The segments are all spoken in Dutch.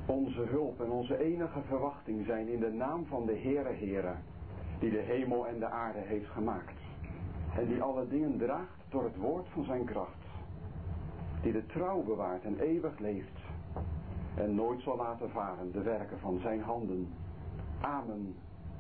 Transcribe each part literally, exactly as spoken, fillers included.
Onze hulp en onze enige verwachting zijn in de naam van de Heere Heere, die de hemel en de aarde heeft gemaakt. En die alle dingen draagt door het woord van zijn kracht. Die de trouw bewaart en eeuwig leeft. En nooit zal laten varen de werken van zijn handen. Amen.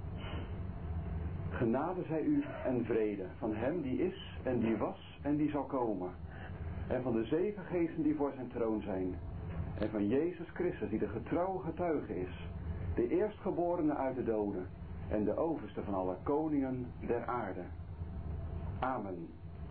Genade zij u en vrede van hem die is en die was en die zal komen. En van de zeven geesten die voor zijn troon zijn. En van Jezus Christus die de getrouwe getuige is. De eerstgeborene uit de doden. En de overste van alle koningen der aarde. Amen.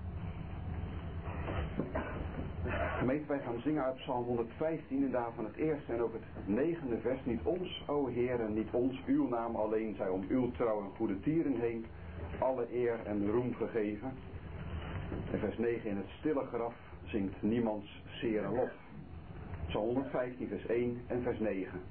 Gemeente, wij gaan zingen uit Psalm honderdvijftien en daarvan het eerste en ook het negende vers. Niet ons, o Heere, niet ons, uw naam alleen zij om uw trouw en goede tieren heen alle eer en roem gegeven. En vers negen, in het stille graf zingt niemands zere lof. Psalm honderdvijftien vers één en vers negen.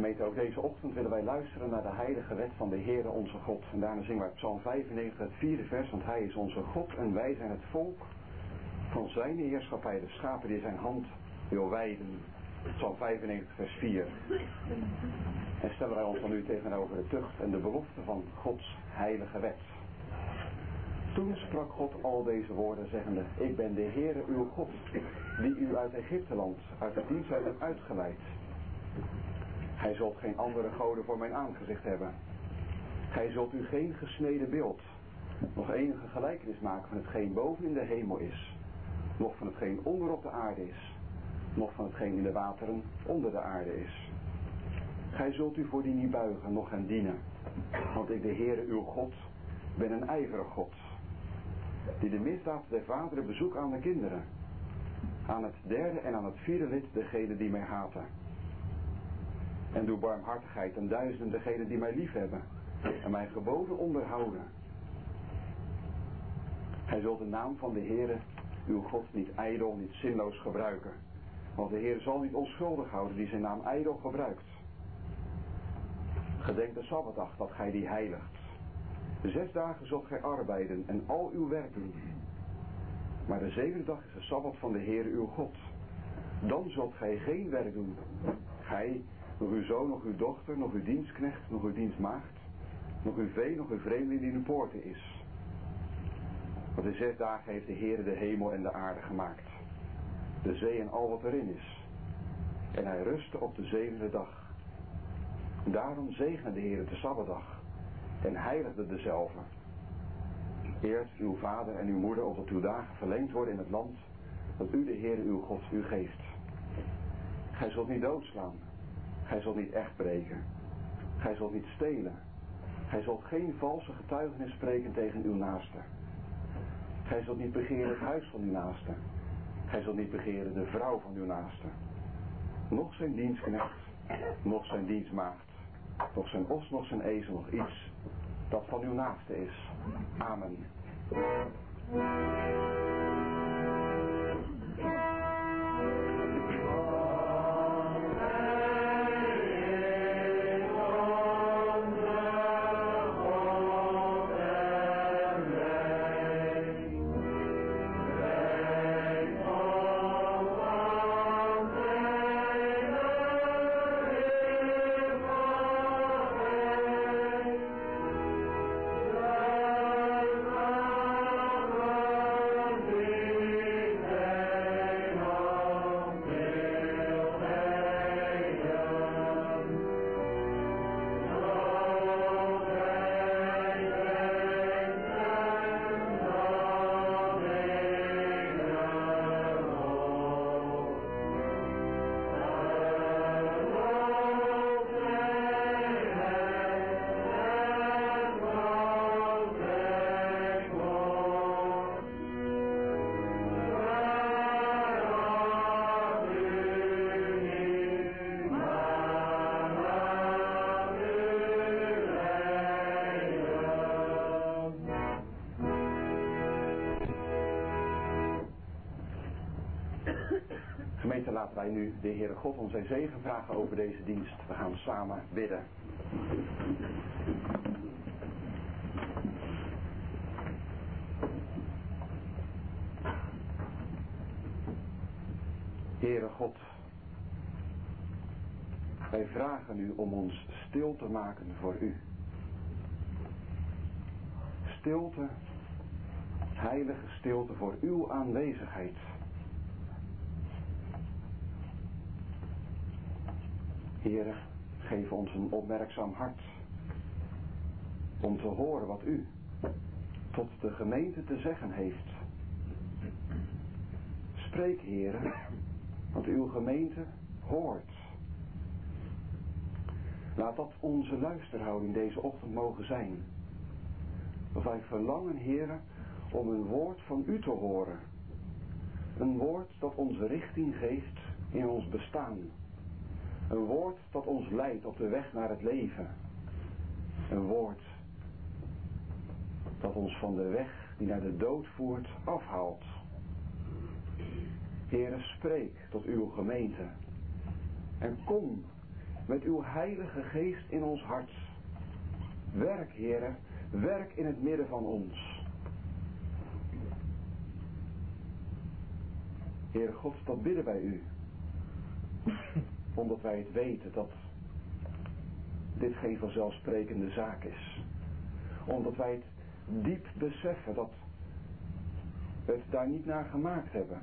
Gemeente, ook deze ochtend willen wij luisteren naar de heilige wet van de Heere onze God. En daarna zingen wij Psalm vijfennegentig, het vierde vers, want Hij is onze God en wij zijn het volk van zijn heerschappij, de schapen die zijn hand wil wijden. Psalm vijfennegentig, vers vier. En stellen wij ons dan nu tegenover de tucht en de belofte van Gods heilige wet. Toen sprak God al deze woorden, zeggende: Ik ben de Heere uw God, die u uit Egypteland, uit de diensttijd hebt uitgeleid. Gij zult geen andere goden voor mijn aangezicht hebben. Gij zult u geen gesneden beeld, nog enige gelijkenis maken van hetgeen boven in de hemel is, nog van hetgeen onder op de aarde is, nog van hetgeen in de wateren onder de aarde is. Gij zult u voor die niet buigen, noch hen dienen, want ik, de Heere uw God, ben een ijverig God, die de misdaad der vaderen bezoekt aan de kinderen, aan het derde en aan het vierde lid degenen die mij haten. En doe barmhartigheid aan duizenden degenen die mij liefhebben en mijn geboden onderhouden. Gij zult de naam van de Heere uw God niet ijdel, niet zinloos gebruiken, want de Heer zal niet onschuldig houden die zijn naam ijdel gebruikt. Gedenk de Sabbatdag dat gij die heiligt. Zes dagen zult gij arbeiden en al uw werk doen. Maar de zevende dag is de Sabbat van de Heere uw God. Dan zult gij geen werk doen. Gij, nog uw zoon, nog uw dochter, nog uw dienstknecht, nog uw dienstmaagd, nog uw vee, nog uw vreemdeling die in uw poorten is. Want in zes dagen heeft de Heere de hemel en de aarde gemaakt, de zee en al wat erin is. En hij rustte op de zevende dag. Daarom zegende de Heere de Sabbatdag en heiligde dezelve. Eert uw vader en uw moeder, opdat uw dagen verlengd worden in het land dat u, de Heere uw God, u geeft. Gij zult niet doodslaan. Gij zult niet echt breken. Gij zult niet stelen. Gij zult geen valse getuigenis spreken tegen uw naaste. Gij zult niet begeren het huis van uw naaste. Gij zult niet begeren de vrouw van uw naaste. Nog zijn dienstknecht, nog zijn dienstmaagd, nog zijn os, nog zijn ezel, nog iets dat van uw naaste is. Amen. Gemeente, laten wij nu de Heere God om zijn zegen vragen over deze dienst. We gaan samen bidden. Heere God, wij vragen u om ons stil te maken voor u. Stilte, heilige stilte voor uw aanwezigheid. Heere, geef ons een opmerkzaam hart om te horen wat u tot de gemeente te zeggen heeft. Spreek, Heere, want uw gemeente hoort. Laat dat onze luisterhouding deze ochtend mogen zijn. Dat wij verlangen, Heere, om een woord van u te horen. Een woord dat ons richting geeft in ons bestaan. Een woord dat ons leidt op de weg naar het leven. Een woord dat ons van de weg die naar de dood voert afhaalt. Heere, spreek tot uw gemeente. En kom met uw heilige geest in ons hart. Werk, Heere, werk in het midden van ons. Heere God, dat bidden wij u. Omdat wij het weten dat dit geen vanzelfsprekende zaak is. Omdat wij het diep beseffen dat we het daar niet naar gemaakt hebben.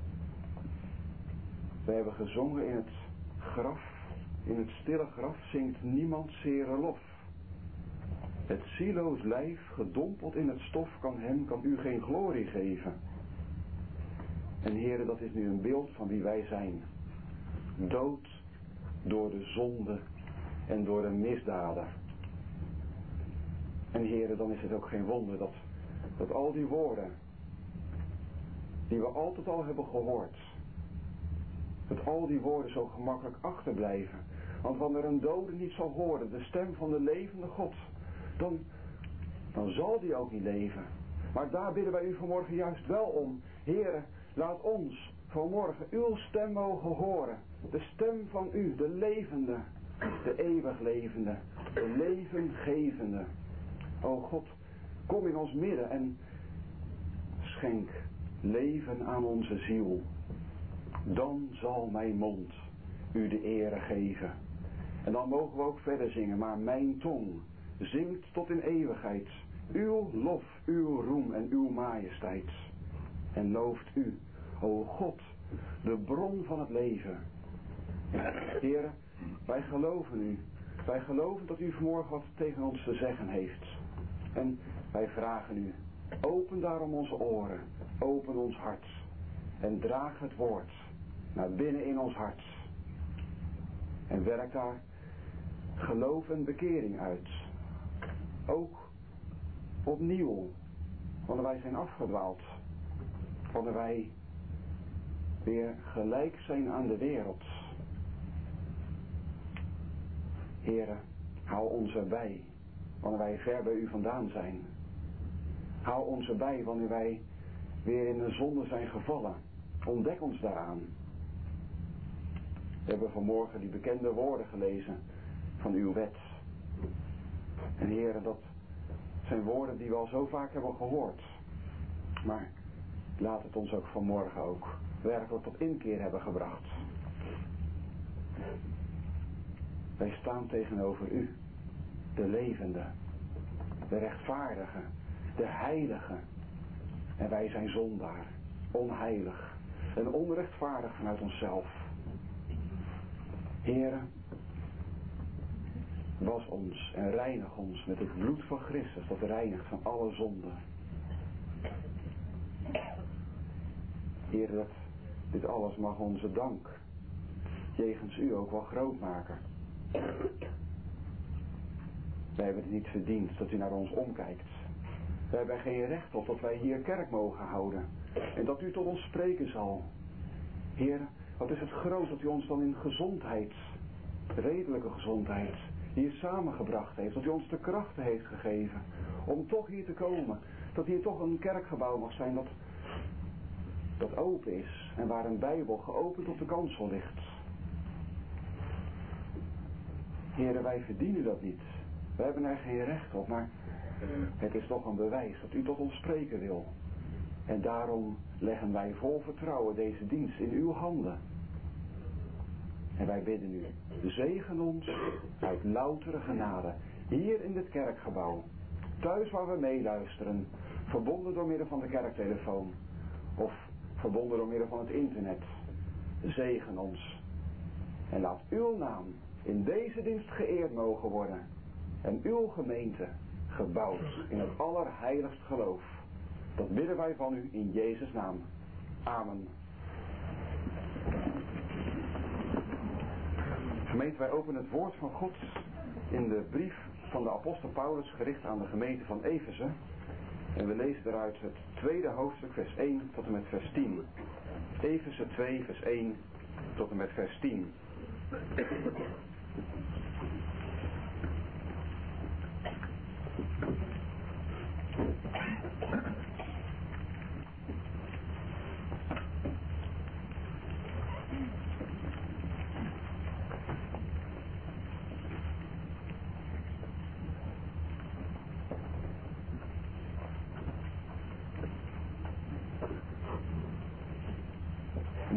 We hebben gezongen in het graf, in het stille graf zingt niemand zere lof. Het zieloos lijf, gedompeld in het stof, kan hem, kan u geen glorie geven. En Heere, dat is nu een beeld van wie wij zijn. Dood door de zonde en door de misdaden. En Heere, dan is het ook geen wonder dat, dat al die woorden die we altijd al hebben gehoord, dat al die woorden zo gemakkelijk achterblijven. Want wanneer een dode niet zal horen de stem van de levende God, dan, dan zal die ook niet leven. Maar daar bidden wij u vanmorgen juist wel om. Heere, laat ons vanmorgen uw stem mogen horen. De stem van u, de levende, de eeuwig levende, de levengevende. O God, kom in ons midden en schenk leven aan onze ziel. Dan zal mijn mond u de ere geven. En dan mogen we ook verder zingen. Maar mijn tong zingt tot in eeuwigheid uw lof, uw roem en uw majesteit. En looft u, o God, de bron van het leven. Heere, wij geloven u. Wij geloven dat u vanmorgen wat tegen ons te zeggen heeft. En wij vragen u, open daarom onze oren, open ons hart. En draag het woord naar binnen in ons hart. En werk daar geloof en bekering uit. Ook opnieuw, wanneer wij zijn afgedwaald. Wanneer wij weer gelijk zijn aan de wereld. Heere, hou ons erbij wanneer wij ver bij u vandaan zijn. Hou ons erbij wanneer wij weer in de zonde zijn gevallen. Ontdek ons daaraan. We hebben vanmorgen die bekende woorden gelezen van uw wet. En Heere, dat zijn woorden die we al zo vaak hebben gehoord. Maar laat het ons ook vanmorgen ook werkelijk tot inkeer hebben gebracht. Wij staan tegenover u, de levende, de rechtvaardige, de heilige. En wij zijn zondaar, onheilig en onrechtvaardig vanuit onszelf. Heere, was ons en reinig ons met het bloed van Christus, dat reinigt van alle zonde. Heere, dat dit alles mag onze dank jegens u ook wel groot maken. Wij hebben het niet verdiend dat u naar ons omkijkt. Wij hebben geen recht op dat wij hier kerk mogen houden. En dat u tot ons spreken zal. Heer, wat is het groot dat u ons dan in gezondheid, redelijke gezondheid, hier samengebracht heeft. Dat u ons de krachten heeft gegeven om toch hier te komen. Dat hier toch een kerkgebouw mag zijn dat, dat open is. En waar een Bijbel geopend op de kansel ligt. Heren, wij verdienen dat niet. We hebben er geen recht op, maar het is toch een bewijs dat u tot ons spreken wil. En daarom leggen wij vol vertrouwen deze dienst in uw handen. En wij bidden u, zegen ons uit loutere genade, hier in dit kerkgebouw, thuis waar we meeluisteren, verbonden door middel van de kerktelefoon, of verbonden door middel van het internet. Zegen ons. En laat uw naam in deze dienst geëerd mogen worden. En uw gemeente gebouwd in het allerheiligst geloof. Dat bidden wij van u in Jezus' naam. Amen. Gemeente, wij openen het woord van God in de brief van de apostel Paulus gericht aan de gemeente van Efeze. En we lezen eruit het tweede hoofdstuk, vers één tot en met vers tien. Efeze twee, vers één tot en met vers tien.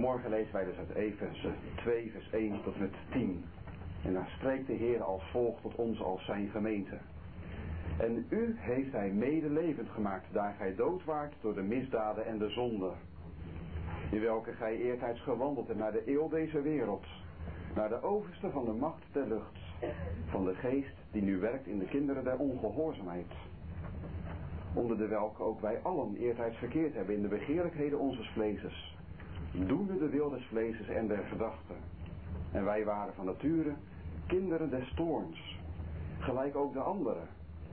Vanmorgen lezen wij dus uit Efeze twee vers één tot en met tien. En daar spreekt de Heer als volgt tot ons als zijn gemeente. En u heeft hij medelevend gemaakt, daar gij dood waart door de misdaden en de zonde, in welke gij eertijds gewandeld hebt naar de eeuw deze wereld, naar de overste van de macht der lucht, van de geest die nu werkt in de kinderen der ongehoorzaamheid, onder de welke ook wij allen eertijds verkeerd hebben in de begeerlijkheden onzes vleeses, doende de wil des vleeses en der gedachten. En wij waren van nature kinderen des toorns, gelijk ook de anderen.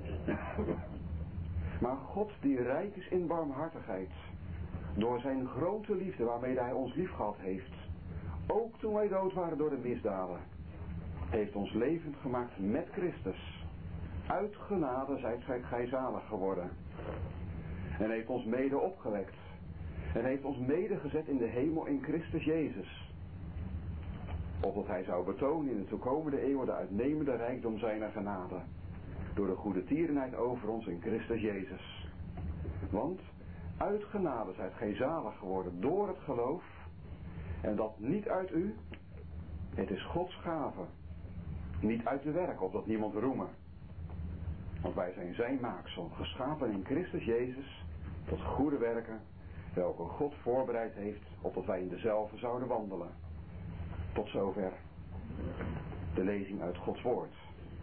Maar God die rijk is in barmhartigheid, door zijn grote liefde waarmee hij ons lief gehad heeft, ook toen wij dood waren door de misdaden, heeft ons levend gemaakt met Christus. Uit genade zijt gij zalig geworden. En heeft ons mede opgewekt. En heeft ons mede gezet in de hemel in Christus Jezus. Opdat hij zou betonen in de toekomende eeuwen de uitnemende rijkdom zijner genade, door de goede tierenheid over ons in Christus Jezus. Want uit genade zijt gij zalig geworden door het geloof, en dat niet uit u, het is Gods gave, niet uit de werk, opdat niemand roemen. Want wij zijn zijn maaksel, geschapen in Christus Jezus, tot goede werken, welke God voorbereid heeft, opdat wij in dezelfde zouden wandelen. Tot zover de lezing uit Gods woord.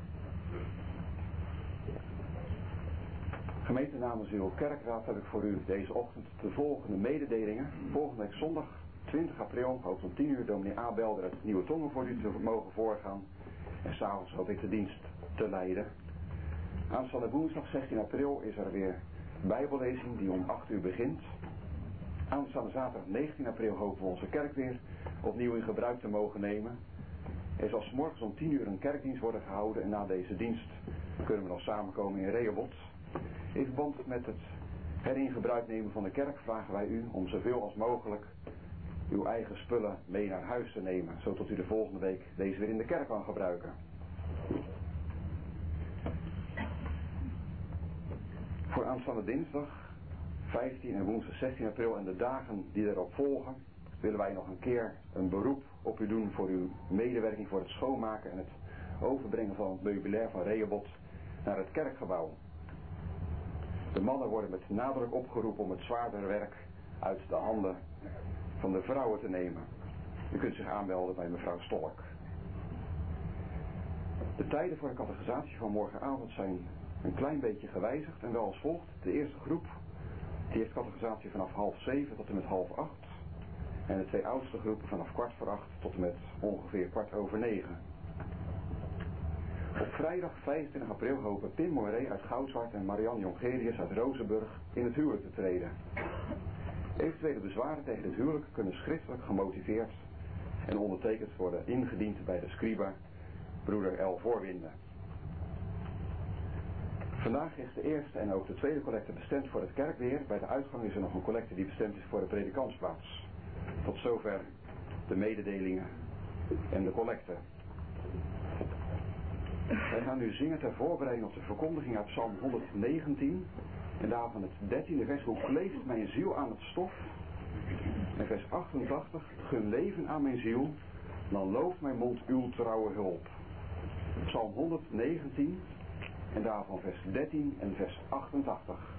Gemeente namens uw kerkraad heb ik voor u deze ochtend de volgende mededelingen. Volgende week zondag twintig april, hoop om tien uur, dominee Abelder uit Nieuwe Tongen voor u te mogen voorgaan. En s'avonds hoop ik de dienst te leiden. Aanstaande woensdag zestien april is er weer bijbellezing die om acht uur begint. Aanstaande zaterdag negentien april hopen we onze kerk weer opnieuw in gebruik te mogen nemen. Er zal 's morgens om tien uur een kerkdienst worden gehouden en na deze dienst kunnen we nog samenkomen in Rehoboth. In verband met het herin gebruik nemen van de kerk vragen wij u om zoveel als mogelijk uw eigen spullen mee naar huis te nemen, zodat u de volgende week deze weer in de kerk kan gebruiken. Voor aanstaande dinsdag vijftien en woensdag zestien april en de dagen die erop volgen willen wij nog een keer een beroep op u doen voor uw medewerking voor het schoonmaken en het overbrengen van het meubilair van Rehoboth naar het kerkgebouw. De mannen worden met nadruk opgeroepen om het zwaardere werk uit de handen van de vrouwen te nemen. U kunt zich aanmelden bij mevrouw Stolk. De tijden voor de catechisatie van morgenavond zijn een klein beetje gewijzigd en wel als volgt. De eerste groep die heeft catechisatie vanaf half zeven tot en met half acht. En de twee oudste groepen vanaf kwart voor acht tot en met ongeveer kwart over negen. Op vrijdag vijfentwintig april hopen Pim Moiré uit Goudzwaard en Marianne Jongerius uit Rozenburg in het huwelijk te treden. Eventuele bezwaren tegen het huwelijk kunnen schriftelijk gemotiveerd en ondertekend worden ingediend bij de scriba broeder L. Voorwinden. Vandaag is de eerste en ook de tweede collecte bestemd voor het kerkweer. Bij de uitgang is er nog een collecte die bestemd is voor de predikantsplaats. Tot zover de mededelingen en de collecte. Wij gaan nu zingen ter voorbereiding op de verkondiging uit Psalm honderdnegentien. En daarvan het dertiende vers. Hoe kleeft mijn ziel aan het stof? En vers achtentachtig. Gun leven aan mijn ziel, dan looft mijn mond uw trouwe hulp. Psalm honderdnegentien. En daarvan vers dertien en vers achtentachtig.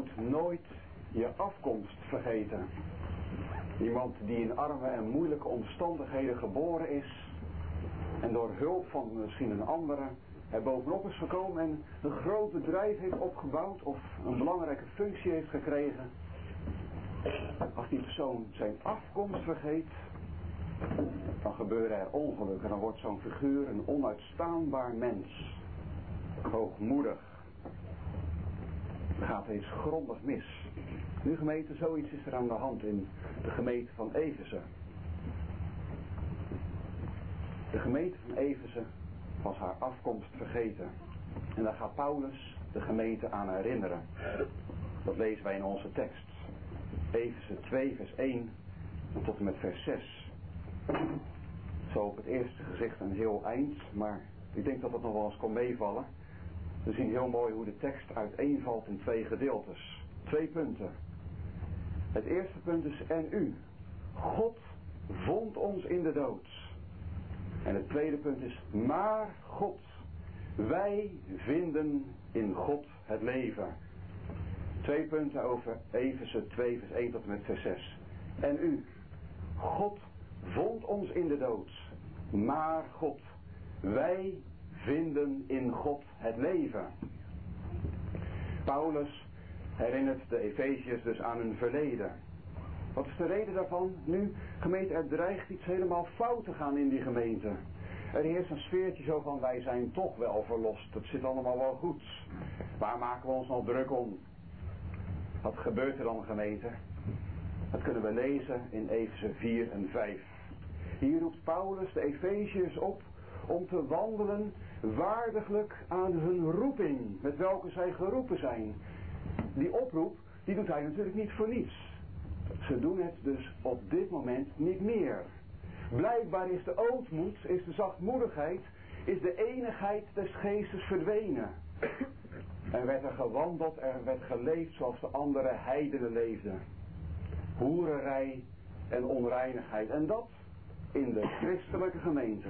moet nooit je afkomst vergeten. Iemand die in arme en moeilijke omstandigheden geboren is en door hulp van misschien een andere er bovenop is gekomen en een groot bedrijf heeft opgebouwd of een belangrijke functie heeft gekregen. Als die persoon zijn afkomst vergeet, dan gebeuren er ongelukken. Dan wordt zo'n figuur een onuitstaanbaar mens. Hoogmoedig. Dan gaat er iets grondig mis. Nu gemeente, zoiets is er aan de hand in de gemeente van Efeze. De gemeente van Efeze was haar afkomst vergeten. En daar gaat Paulus de gemeente aan herinneren. Dat lezen wij in onze tekst. Efeze twee vers één tot en met vers zes. Zo op het eerste gezicht een heel eind, maar ik denk dat het nog wel eens kon meevallen. We zien heel mooi hoe de tekst uiteenvalt in twee gedeeltes. Twee punten. Het eerste punt is en u. God vond ons in de dood. En het tweede punt is maar God. Wij vinden in God het leven. Twee punten over Efeze twee vers één tot en met vers zes. En u. God vond ons in de dood. Maar God. Wij vinden in God het leven. Paulus herinnert de Efeziërs dus aan hun verleden. Wat is de reden daarvan? Nu, gemeente, er dreigt iets helemaal fout te gaan in die gemeente. Er heerst een sfeertje zo van wij zijn toch wel verlost. Het zit allemaal wel goed. Waar maken we ons nog druk om? Wat gebeurt er dan, gemeente? Dat kunnen we lezen in Efeze vier en vijf. Hier roept Paulus de Efeziërs op om te wandelen waardiglijk aan hun roeping, met welke zij geroepen zijn. Die oproep, die doet hij natuurlijk niet voor niets. Ze doen het dus op dit moment niet meer. Blijkbaar is de ootmoed, is de zachtmoedigheid, is de eenigheid des geestes verdwenen. Er werd er gewandeld, er werd geleefd zoals de andere heidenen leefden. Hoererij en onreinigheid. En dat in de christelijke gemeente.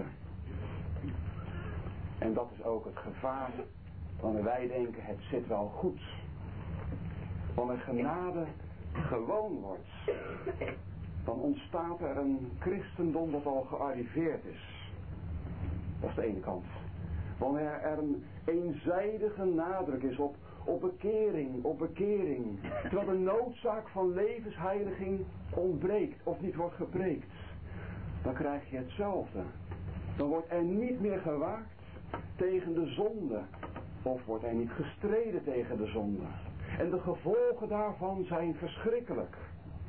En dat is ook het gevaar wanneer wij denken het zit wel goed. Wanneer genade gewoon wordt, dan ontstaat er een christendom dat al gearriveerd is. Dat is de ene kant. Wanneer er een eenzijdige nadruk is op, op bekering, op bekering, terwijl de noodzaak van levensheiliging ontbreekt of niet wordt gepreekt, dan krijg je hetzelfde. Dan wordt er niet meer gewaakt tegen de zonde, of wordt er niet gestreden tegen de zonde. En de gevolgen daarvan zijn verschrikkelijk.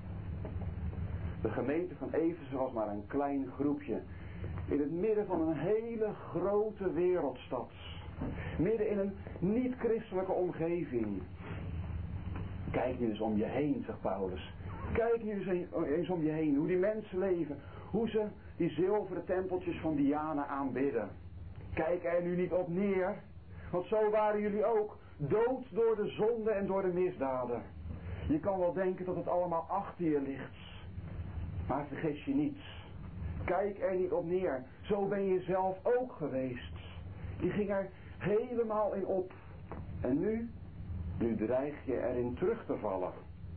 De gemeente van Efeze was maar een klein groepje in het midden van een hele grote wereldstad. Midden in een niet-christelijke omgeving. Kijk nu eens om je heen, zegt Paulus. Kijk nu eens, eens om je heen, hoe die mensen leven. Hoe ze die zilveren tempeltjes van Diana aanbidden. Kijk er nu niet op neer, want zo waren jullie ook. Dood door de zonde en door de misdaden. Je kan wel denken dat het allemaal achter je ligt. Maar vergis je niet. Kijk er niet op neer. Zo ben je zelf ook geweest. Je ging er helemaal in op. En nu? Nu dreig je erin terug te vallen.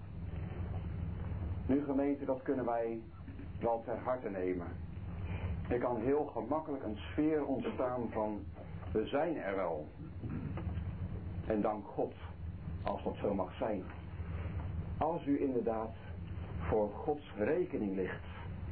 Nu gemeente, dat kunnen wij wel ter harte nemen. Er kan heel gemakkelijk een sfeer ontstaan van we zijn er wel. En dank God, als dat zo mag zijn. Als u inderdaad voor Gods rekening ligt.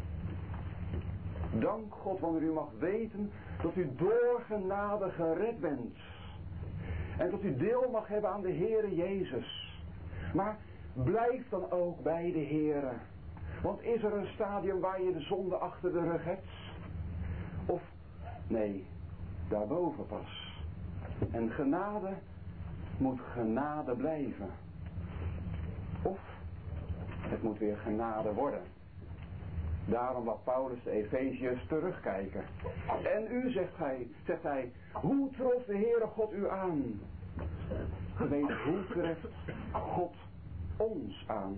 Dank God wanneer u mag weten dat u door genade gered bent. En dat u deel mag hebben aan de Heere Jezus. Maar blijf dan ook bij de Heere. Want is er een stadium waar je de zonde achter de rug hebt? Of, nee, daarboven pas. En genade moet genade blijven. Of het moet weer genade worden. Daarom laat Paulus de Efeziërs terugkijken. En u, zegt hij, zegt hij, hoe trof de Heere God u aan? Gemeente, hoe treft God ons aan?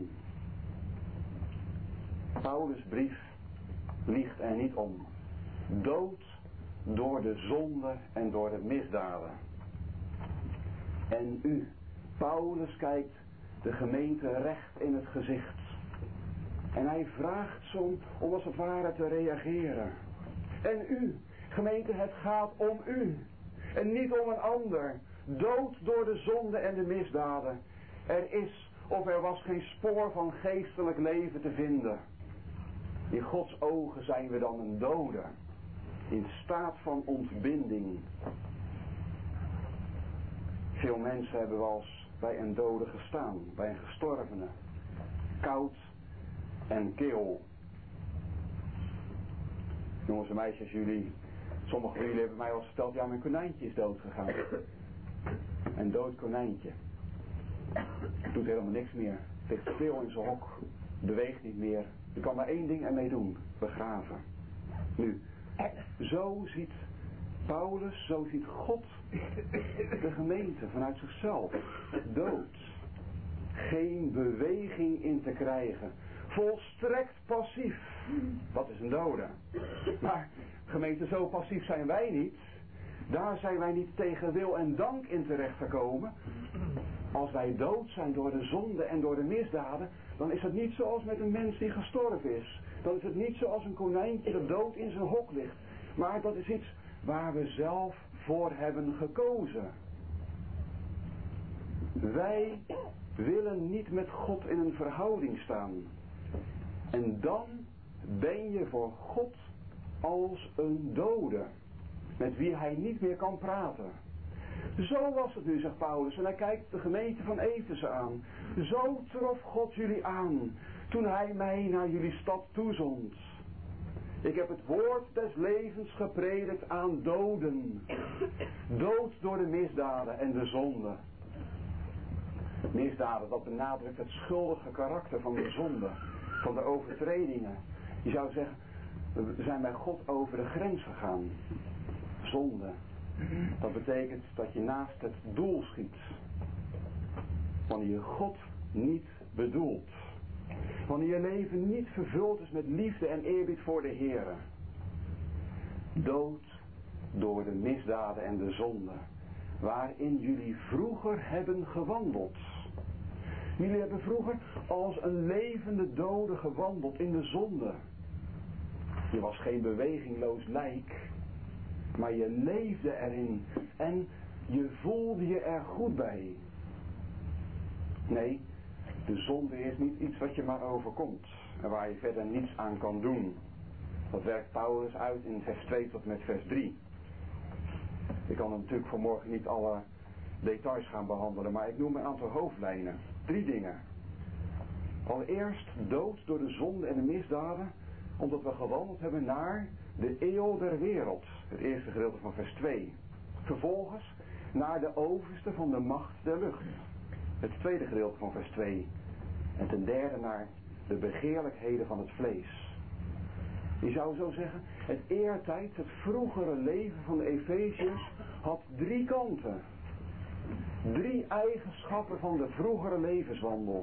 Paulus' brief liegt er niet om. Dood door de zonde en door de misdaden. En u, Paulus kijkt de gemeente recht in het gezicht. En hij vraagt ze om, om als het ware te reageren. En u, gemeente, het gaat om u. En niet om een ander. Dood door de zonde en de misdaden. Er is of er was geen spoor van geestelijk leven te vinden. In Gods ogen zijn we dan een dode. In staat van ontbinding. Veel mensen hebben wel eens bij een dode gestaan. Bij een gestorvene. Koud en kil. Jongens en meisjes, jullie, sommigen van jullie hebben mij al eens verteld, ja, mijn konijntje is dood gegaan. Een dood konijntje. Doet helemaal niks meer. Ligt stil in zijn hok. Beweegt niet meer. Je kan maar één ding ermee doen. Begraven. Nu, zo ziet Paulus, zo ziet God de gemeente vanuit zichzelf. Dood. Geen beweging in te krijgen. Volstrekt passief. Dat is een dode. Maar gemeente, zo passief zijn wij niet. Daar zijn wij niet tegen wil en dank in terecht gekomen. Als wij dood zijn door de zonde en door de misdaden, dan is het niet zoals met een mens die gestorven is. Dan is het niet zoals een konijntje dat dood in zijn hok ligt. Maar dat is iets waar we zelf voor hebben gekozen. Wij willen niet met God in een verhouding staan. En dan ben je voor God als een dode. Met wie hij niet meer kan praten. Zo was het nu, zegt Paulus. En hij kijkt de gemeente van Efeze aan. Zo trof God jullie aan. Toen hij mij naar jullie stad toezond. Ik heb het woord des levens gepredikt aan doden. Dood door de misdaden en de zonde. Misdaden, dat benadrukt het schuldige karakter van de zonde. Van de overtredingen. Je zou zeggen, we zijn bij God over de grens gegaan. Zonde. Dat betekent dat je naast het doel schiet. Wanneer je God niet bedoelt. Wanneer je leven niet vervuld is met liefde en eerbied voor de Heere. Dood door de misdaden en de zonde. Waarin jullie vroeger hebben gewandeld. Jullie hebben vroeger als een levende dode gewandeld in de zonde. Je was geen bewegingloos lijk. Maar je leefde erin. En je voelde je er goed bij. Nee, de zonde is niet iets wat je maar overkomt. En waar je verder niets aan kan doen. Dat werkt Paulus uit in vers twee tot met vers drie. Ik kan natuurlijk vanmorgen niet alle details gaan behandelen. Maar ik noem een aantal hoofdlijnen. Drie dingen. Allereerst dood door de zonde en de misdaden. Omdat we gewandeld hebben naar de eeuw der wereld. Het eerste gedeelte van vers twee. Vervolgens naar de overste van de macht der lucht. Het tweede gedeelte van vers twee. En ten derde naar de begeerlijkheden van het vlees. Je zou zo zeggen, het eertijds, het vroegere leven van de Efeziërs had drie kanten. Drie eigenschappen van de vroegere levenswandel.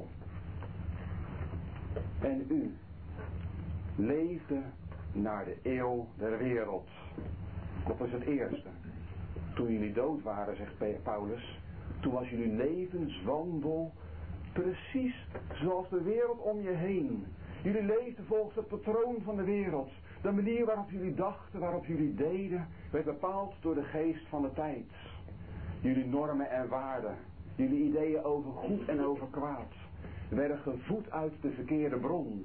En u leefde naar de eeuw der wereld. Dat was het eerste. Toen jullie dood waren, zegt Paulus, toen was jullie levenswandel precies zoals de wereld om je heen. Jullie leefden volgens het patroon van de wereld. De manier waarop jullie dachten, waarop jullie deden, werd bepaald door de geest van de tijd. Jullie normen en waarden, jullie ideeën over goed en over kwaad, werden gevoed uit de verkeerde bron.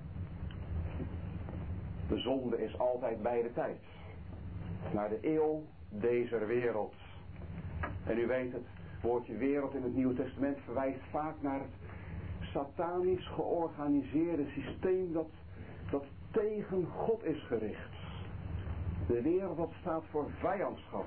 De zonde is altijd bij de tijd. Naar de eeuw deze wereld. En u weet het, woordje wereld in het Nieuwe Testament verwijst vaak naar het satanisch georganiseerde systeem dat, dat tegen God is gericht. De wereld dat staat voor vijandschap.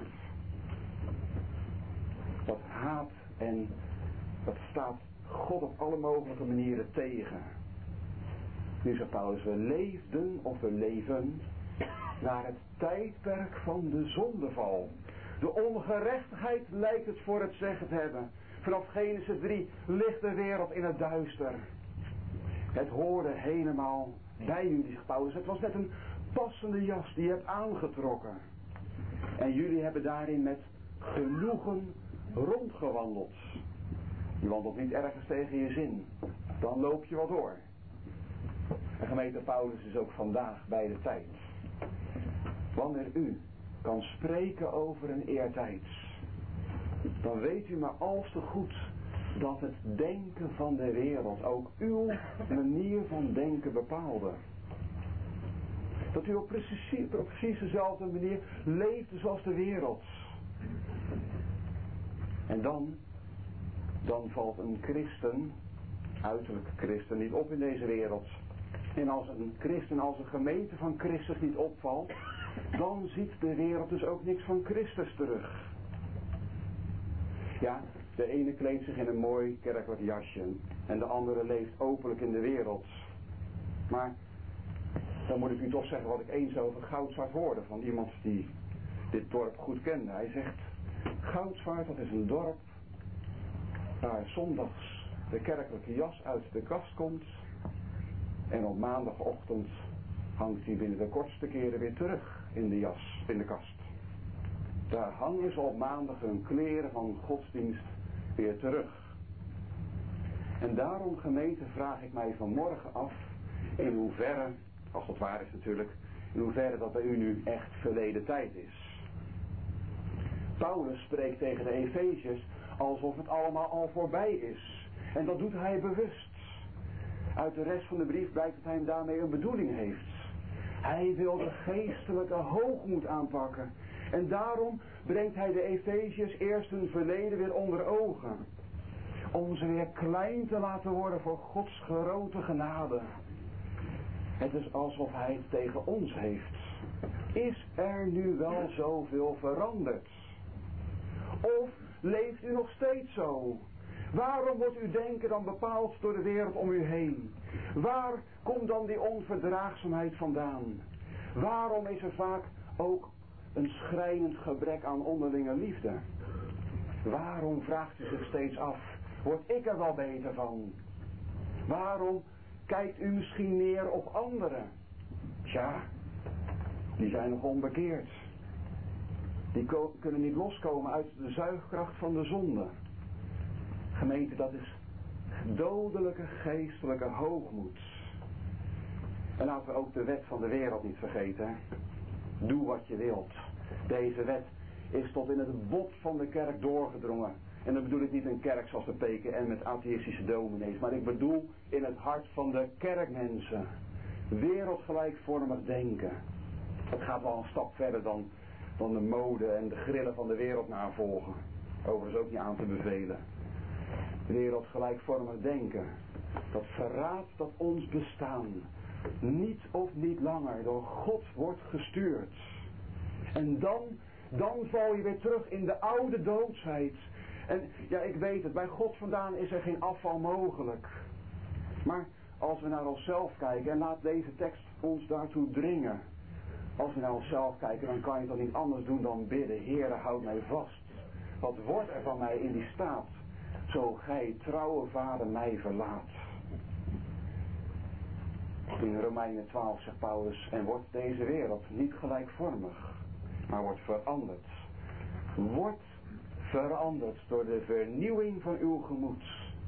Dat haat en dat staat God op alle mogelijke manieren tegen. Nu zegt Paulus, we leefden of we leven naar het tijdperk van de zondeval. De ongerechtigheid lijkt het voor het zeggen te hebben. Vanaf Genesis drie ligt de wereld in het duister. Het hoorde helemaal bij jullie, zegt Paulus. Het was net een passende jas die je hebt aangetrokken. En jullie hebben daarin met genoegen rondgewandeld. Je wandelt niet ergens tegen je zin. Dan loop je wel door. En gemeente Paulus is ook vandaag bij de tijd. Wanneer u kan spreken over een eertijds, dan weet u maar al te goed dat het denken van de wereld ook uw manier van denken bepaalde. Dat u op precies, op precies dezelfde manier leefde zoals de wereld. En dan, dan valt een christen, uiterlijk christen, niet op in deze wereld. En als een christen, als een gemeente van Christus niet opvalt, dan ziet de wereld dus ook niks van Christus terug. Ja, de ene kleedt zich in een mooi kerkelijk jasje en de andere leeft openlijk in de wereld. Maar dan moet ik u toch zeggen wat ik eens over Goudzwaard hoorde van iemand die dit dorp goed kende. Hij zegt, Goudzwaard, dat is een dorp waar zondags de kerkelijke jas uit de kast komt en op maandagochtend hangt hij binnen de kortste keren weer terug in de jas, in de kast. Daar hangen ze op maandag hun kleren van godsdienst weer terug. En daarom, gemeente, vraag ik mij vanmorgen af in hoeverre, als dat waar is natuurlijk, in hoeverre dat bij u nu echt verleden tijd is. Paulus spreekt tegen de Efeziërs alsof het allemaal al voorbij is. En dat doet hij bewust. Uit de rest van de brief blijkt dat hij daarmee een bedoeling heeft. Hij wil de geestelijke hoogmoed aanpakken. En daarom brengt hij de Efeziërs eerst hun verleden weer onder ogen. Om ze weer klein te laten worden voor Gods grote genade. Het is alsof hij het tegen ons heeft. Is er nu wel zoveel veranderd? Of leeft u nog steeds zo? Waarom wordt uw denken dan bepaald door de wereld om u heen? Waar komt dan die onverdraagzaamheid vandaan? Waarom is er vaak ook een schrijnend gebrek aan onderlinge liefde? Waarom vraagt u zich steeds af, word ik er wel beter van? Waarom kijkt u misschien neer op anderen? Tja, die zijn nog onbekeerd. Die ko- kunnen niet loskomen uit de zuigkracht van de zonde. Gemeente, dat is dodelijke geestelijke hoogmoed. En laten we ook de wet van de wereld niet vergeten. Doe wat je wilt. Deze wet is tot in het bot van de kerk doorgedrongen. En dan bedoel ik niet een kerk zoals de P K N met atheïstische dominees. Maar ik bedoel in het hart van de kerkmensen. Wereldgelijkvormig denken. Dat gaat wel een stap verder dan, dan de mode en de grillen van de wereld navolgen. Overigens ook niet aan te bevelen. Wereldgelijkvormig denken. Dat verraadt dat ons bestaan niet of niet langer door God wordt gestuurd. En dan, dan val je weer terug in de oude doodsheid. En ja, ik weet het, bij God vandaan is er geen afval mogelijk. Maar als we naar onszelf kijken, en laat deze tekst ons daartoe dringen. Als we naar onszelf kijken, dan kan je toch niet anders doen dan bidden. Heere, houd mij vast. Wat wordt er van mij in die staat, zo gij, trouwe vader, mij verlaat. In Romeinen twaalf zegt Paulus, en wordt deze wereld niet gelijkvormig, maar wordt veranderd. Wordt veranderd door de vernieuwing van uw gemoed.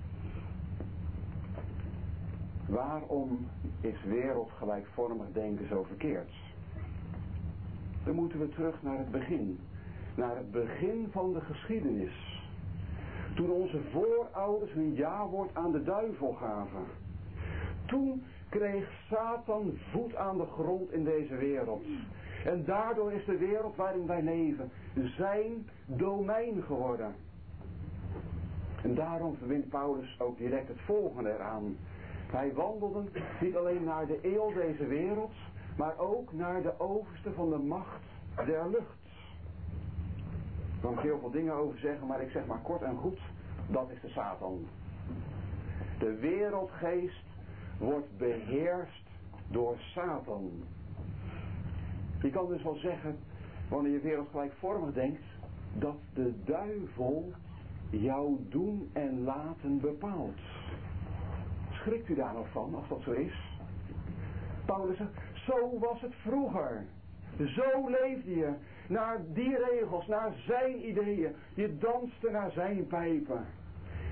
Waarom is wereldgelijkvormig denken zo verkeerd? Dan moeten we terug naar het begin. Naar het begin van de geschiedenis. Toen onze voorouders hun jawoord aan de duivel gaven. Toen kreeg Satan voet aan de grond in deze wereld. En daardoor is de wereld waarin wij leven zijn domein geworden. En daarom verbindt Paulus ook direct het volgende eraan. Wij wandelden niet alleen naar de eeuw deze wereld, maar ook naar de overste van de macht der lucht. Ik kan er heel veel dingen over zeggen, maar ik zeg maar kort en goed, dat is de Satan. De wereldgeest wordt beheerst door Satan. Je kan dus wel zeggen, wanneer je wereldgelijkvormig denkt, dat de duivel jouw doen en laten bepaalt. Schrikt u daar nog van, als dat zo is? Paulus zegt, zo was het vroeger. Zo leefde je naar die regels, naar zijn ideeën. Je danste naar zijn pijpen.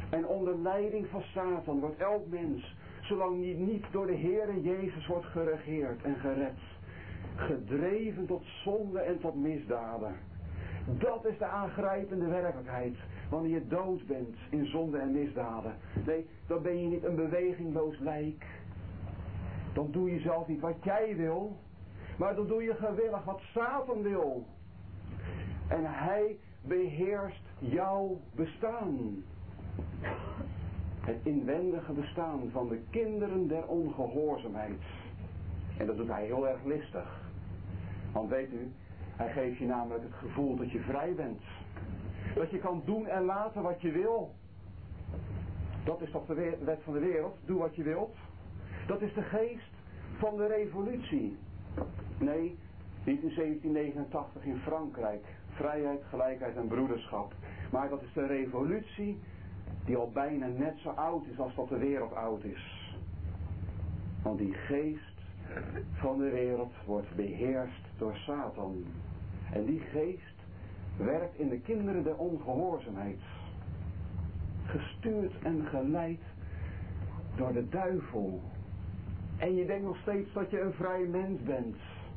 En onder leiding van Satan wordt elk mens, zolang hij niet door de Heere Jezus wordt geregeerd en gered, gedreven tot zonde en tot misdaden. Dat is de aangrijpende werkelijkheid. Wanneer je dood bent in zonde en misdaden. Nee, dan ben je niet een bewegingloos lijk. Dan doe je zelf niet wat jij wil. Maar dan doe je gewillig wat Satan wil. En hij beheerst jouw bestaan. Het inwendige bestaan van de kinderen der ongehoorzaamheid. En dat doet hij heel erg listig. Want weet u, hij geeft je namelijk het gevoel dat je vrij bent. Dat je kan doen en laten wat je wil. Dat is toch de wet van de wereld. Doe wat je wilt. Dat is de geest van de revolutie. Nee, niet in zeventien negenentachtig in Frankrijk. Vrijheid, gelijkheid en broederschap. Maar dat is de revolutie die al bijna net zo oud is als dat de wereld oud is. Want die geest van de wereld wordt beheerst door Satan. En die geest werkt in de kinderen der ongehoorzaamheid. Gestuurd en geleid door de duivel. En je denkt nog steeds dat je een vrij mens bent.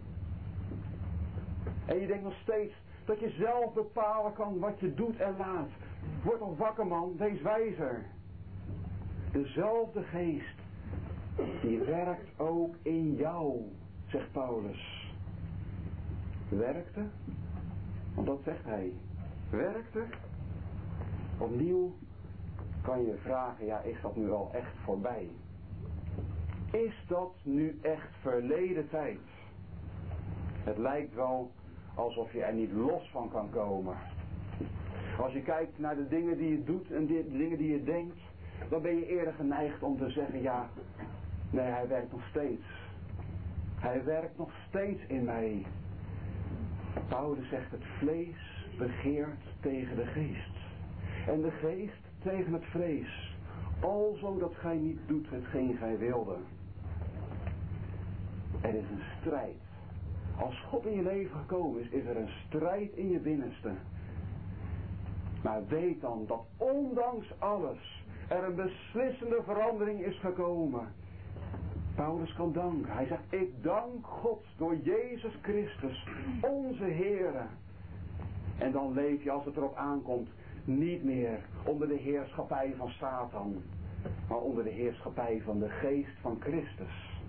En je denkt nog steeds dat je zelf bepalen kan wat je doet en laat. Word toch wakker, man, wees wijzer. Dezelfde geest, die werkt ook in jou, zegt Paulus. Werkte? Want dat zegt hij. Werkte? Opnieuw kan je vragen, ja, is dat nu al echt voorbij? Is dat nu echt verleden tijd? Het lijkt wel alsof je er niet los van kan komen. Als je kijkt naar de dingen die je doet en de dingen die je denkt, dan ben je eerder geneigd om te zeggen, ja, nee, hij werkt nog steeds. Hij werkt nog steeds in mij. Paulus zegt, het vlees begeert tegen de geest. En de geest tegen het vlees. Alzo dat gij niet doet hetgeen gij wilde. Er is een strijd. Als God in je leven gekomen is, is er een strijd in je binnenste. Maar weet dan dat ondanks alles er een beslissende verandering is gekomen. Paulus kan danken. Hij zegt, ik dank God door Jezus Christus, onze Heere. En dan leef je, als het erop aankomt, niet meer onder de heerschappij van Satan, maar onder de heerschappij van de geest van Christus.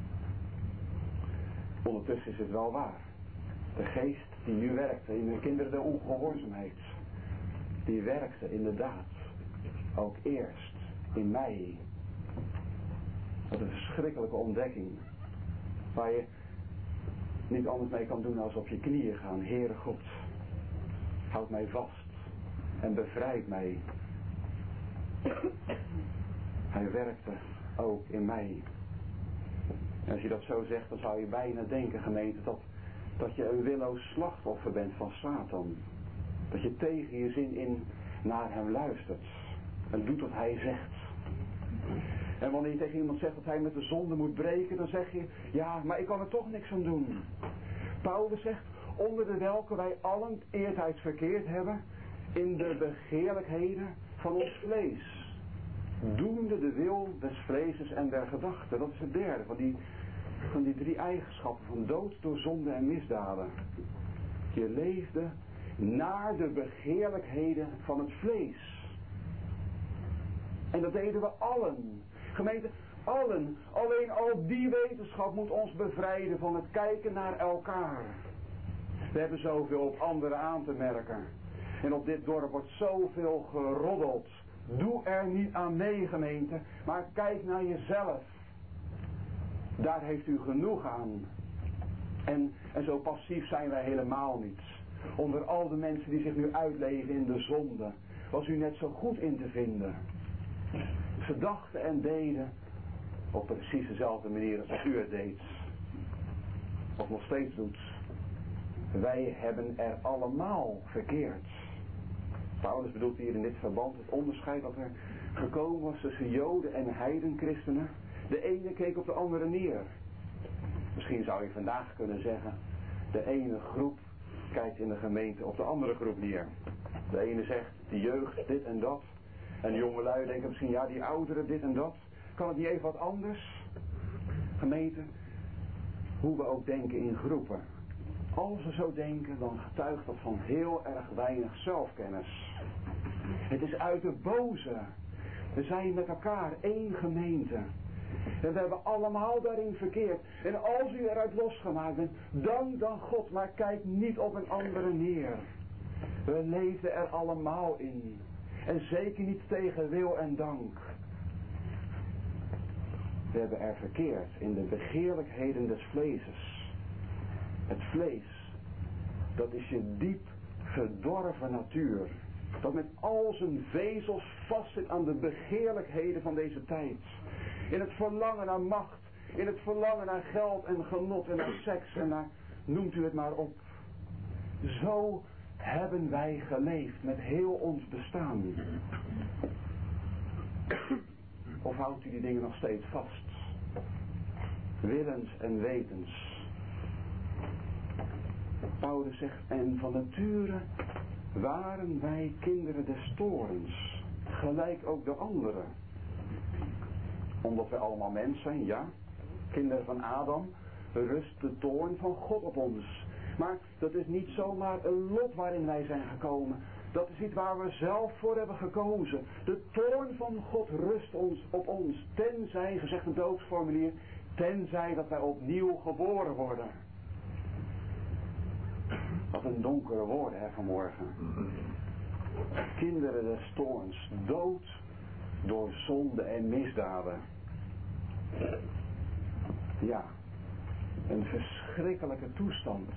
Ondertussen is het wel waar. De geest die nu werkte in de kinderen der ongehoorzaamheid, die werkte inderdaad ook eerst in mij. Wat een verschrikkelijke ontdekking. Waar je niet anders mee kan doen dan op je knieën gaan. Heere God, houd mij vast en bevrijd mij. Hij werkte ook in mij. En als je dat zo zegt, dan zou je bijna denken, gemeente, dat, dat je een willoos slachtoffer bent van Satan. Dat je tegen je zin in naar hem luistert. En doet wat hij zegt. En wanneer je tegen iemand zegt dat hij met de zonde moet breken, dan zeg je, ja, maar ik kan er toch niks aan doen. Paulus zegt, onder de welke wij allen eertijds verkeerd hebben, in de begeerlijkheden van ons vlees. Doende de wil des vleeses en der gedachten. Dat is het derde van die, van die drie eigenschappen van dood door zonde en misdaden. Je leefde naar de begeerlijkheden van het vlees. En dat deden we allen. Gemeente, allen. Alleen al die wetenschap moet ons bevrijden van het kijken naar elkaar. We hebben zoveel op anderen aan te merken. En op dit dorp wordt zoveel geroddeld. Doe er niet aan mee, gemeente, maar kijk naar jezelf. Daar heeft u genoeg aan. En, en zo passief zijn wij helemaal niet. Onder al de mensen die zich nu uitleven in de zonde, was u net zo goed in te vinden. Ze dachten en deden op precies dezelfde manier als u het deed. Of nog steeds doet. Wij hebben er allemaal verkeerd. Paulus bedoelt hier in dit verband het onderscheid dat er gekomen was tussen Joden en heidenchristenen. De ene keek op de andere neer. Misschien zou je vandaag kunnen zeggen, de ene groep kijkt in de gemeente op de andere groep neer. De ene zegt, de jeugd dit en dat. En de jongelui denken misschien, ja die ouderen dit en dat. Kan het niet even wat anders? Gemeente, hoe we ook denken in groepen. Als we zo denken, dan getuigt dat van heel erg weinig zelfkennis. Het is uit de boze. We zijn met elkaar één gemeente. En we hebben allemaal daarin verkeerd. En als u eruit losgemaakt bent, dank dan God, maar kijk niet op een andere neer. We leefden er allemaal in. En zeker niet tegen wil en dank. We hebben er verkeerd in de begeerlijkheden des vleeses. Het vlees, dat is je diep verdorven natuur. Dat met al zijn vezels vastzit aan de begeerlijkheden van deze tijd. In het verlangen naar macht. In het verlangen naar geld en genot en naar seks en naar, noemt u het maar op. Zo hebben wij geleefd met heel ons bestaan. Of houdt u die dingen nog steeds vast? Willens en wetens. Paulus zegt, en van nature waren wij kinderen des toorns, gelijk ook de anderen. Omdat wij allemaal mens zijn, ja, kinderen van Adam, rust de toorn van God op ons. Maar dat is niet zomaar een lot waarin wij zijn gekomen. Dat is iets waar we zelf voor hebben gekozen. De toorn van God rust ons op ons. Tenzij, gezegd een doopsformulier, tenzij dat wij opnieuw geboren worden. Wat een donkere woorden, hè, vanmorgen. Kinderen des toorns, dood door zonde en misdaden. Ja, een verschrikkelijke toestand.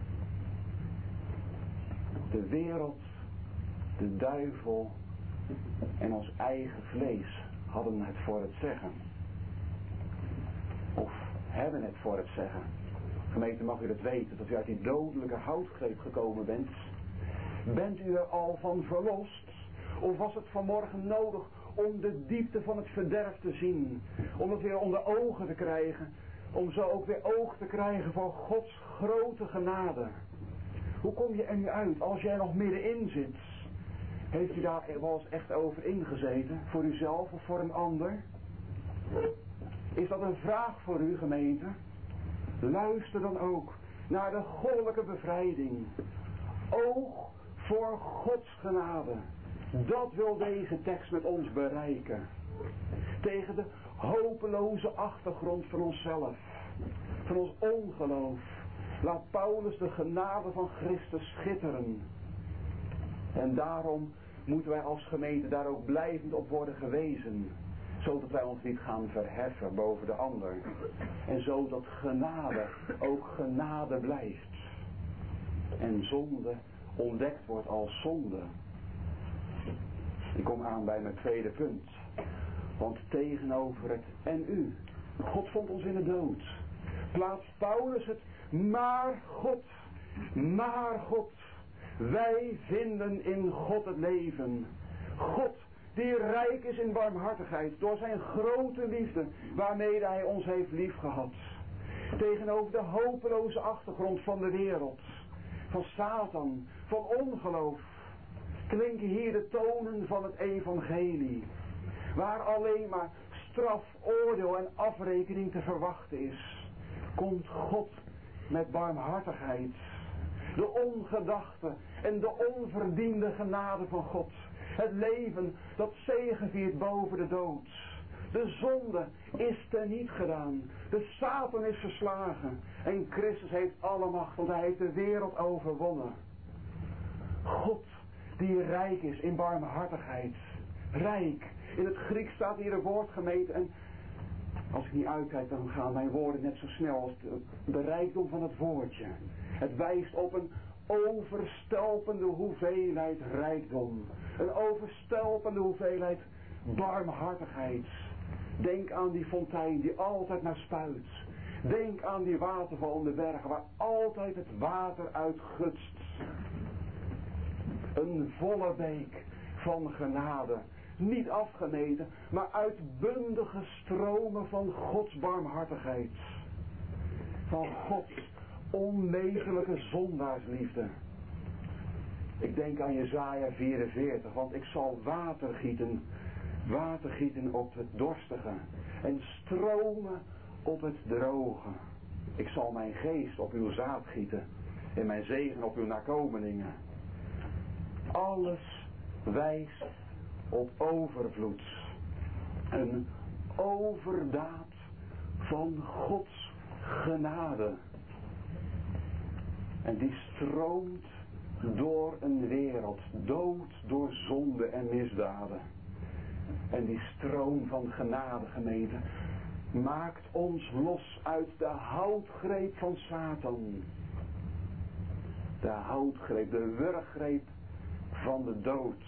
De wereld, de duivel en ons eigen vlees hadden het voor het zeggen. Of hebben het voor het zeggen. Gemeente, mag u dat weten, dat u uit die dodelijke houtgreep gekomen bent. Bent u er al van verlost? Of was het vanmorgen nodig om de diepte van het verderf te zien? Om het weer onder ogen te krijgen? Om zo ook weer oog te krijgen voor Gods grote genade? Hoe kom je er nu uit als jij nog middenin zit? Heeft u daar wel eens echt over ingezeten? Voor uzelf of voor een ander? Is dat een vraag voor u, gemeente? Luister dan ook naar de goddelijke bevrijding. Oog voor Gods genade. Dat wil deze tekst met ons bereiken. Tegen de hopeloze achtergrond van onszelf. Van ons ongeloof. Laat Paulus de genade van Christus schitteren. En daarom moeten wij als gemeente daar ook blijvend op worden gewezen. Zodat wij ons niet gaan verheffen boven de ander. En zodat genade ook genade blijft. En zonde ontdekt wordt als zonde. Ik kom aan bij mijn tweede punt. Want tegenover het en u. God vond ons in de dood. Plaatst Paulus het maar God. Maar God. Wij vinden in God het leven. God die rijk is in barmhartigheid door zijn grote liefde waarmee hij ons heeft liefgehad. Tegenover de hopeloze achtergrond van de wereld. Van Satan. Van ongeloof. Klinken hier de tonen van het evangelie. Waar alleen maar straf, oordeel en afrekening te verwachten is. Komt God met barmhartigheid. De ongedachte en de onverdiende genade van God. Het leven dat zegeviert boven de dood. De zonde is teniet gedaan. De Satan is verslagen. En Christus heeft alle macht, want hij heeft de wereld overwonnen. God die rijk is in barmhartigheid. Rijk. In het Grieks staat hier een woord gemeten. En als ik niet uitkijk, dan gaan mijn woorden net zo snel als de, de rijkdom van het woordje. Het wijst op een overstelpende hoeveelheid rijkdom. Een overstelpende hoeveelheid barmhartigheid. Denk aan die fontein die altijd maar spuit. Denk aan die waterval in de bergen waar altijd het water uitgutst. Een volle beek van genade. Niet afgemeten, maar uitbundige stromen van Gods barmhartigheid. Van Gods onmetelijke zondaarsliefde. Ik denk aan Jesaja vierenveertig, want ik zal water gieten, water gieten op het dorstige en stromen op het droge. Ik zal mijn geest op uw zaad gieten en mijn zegen op uw nakomelingen. Alles wijst op overvloed. Een overdaad van Gods genade. En die stroomt door een wereld, dood door zonde en misdaden. En die stroom van genade, gemeente, maakt ons los uit de houtgreep van Satan. De houtgreep, de wurggreep van de dood.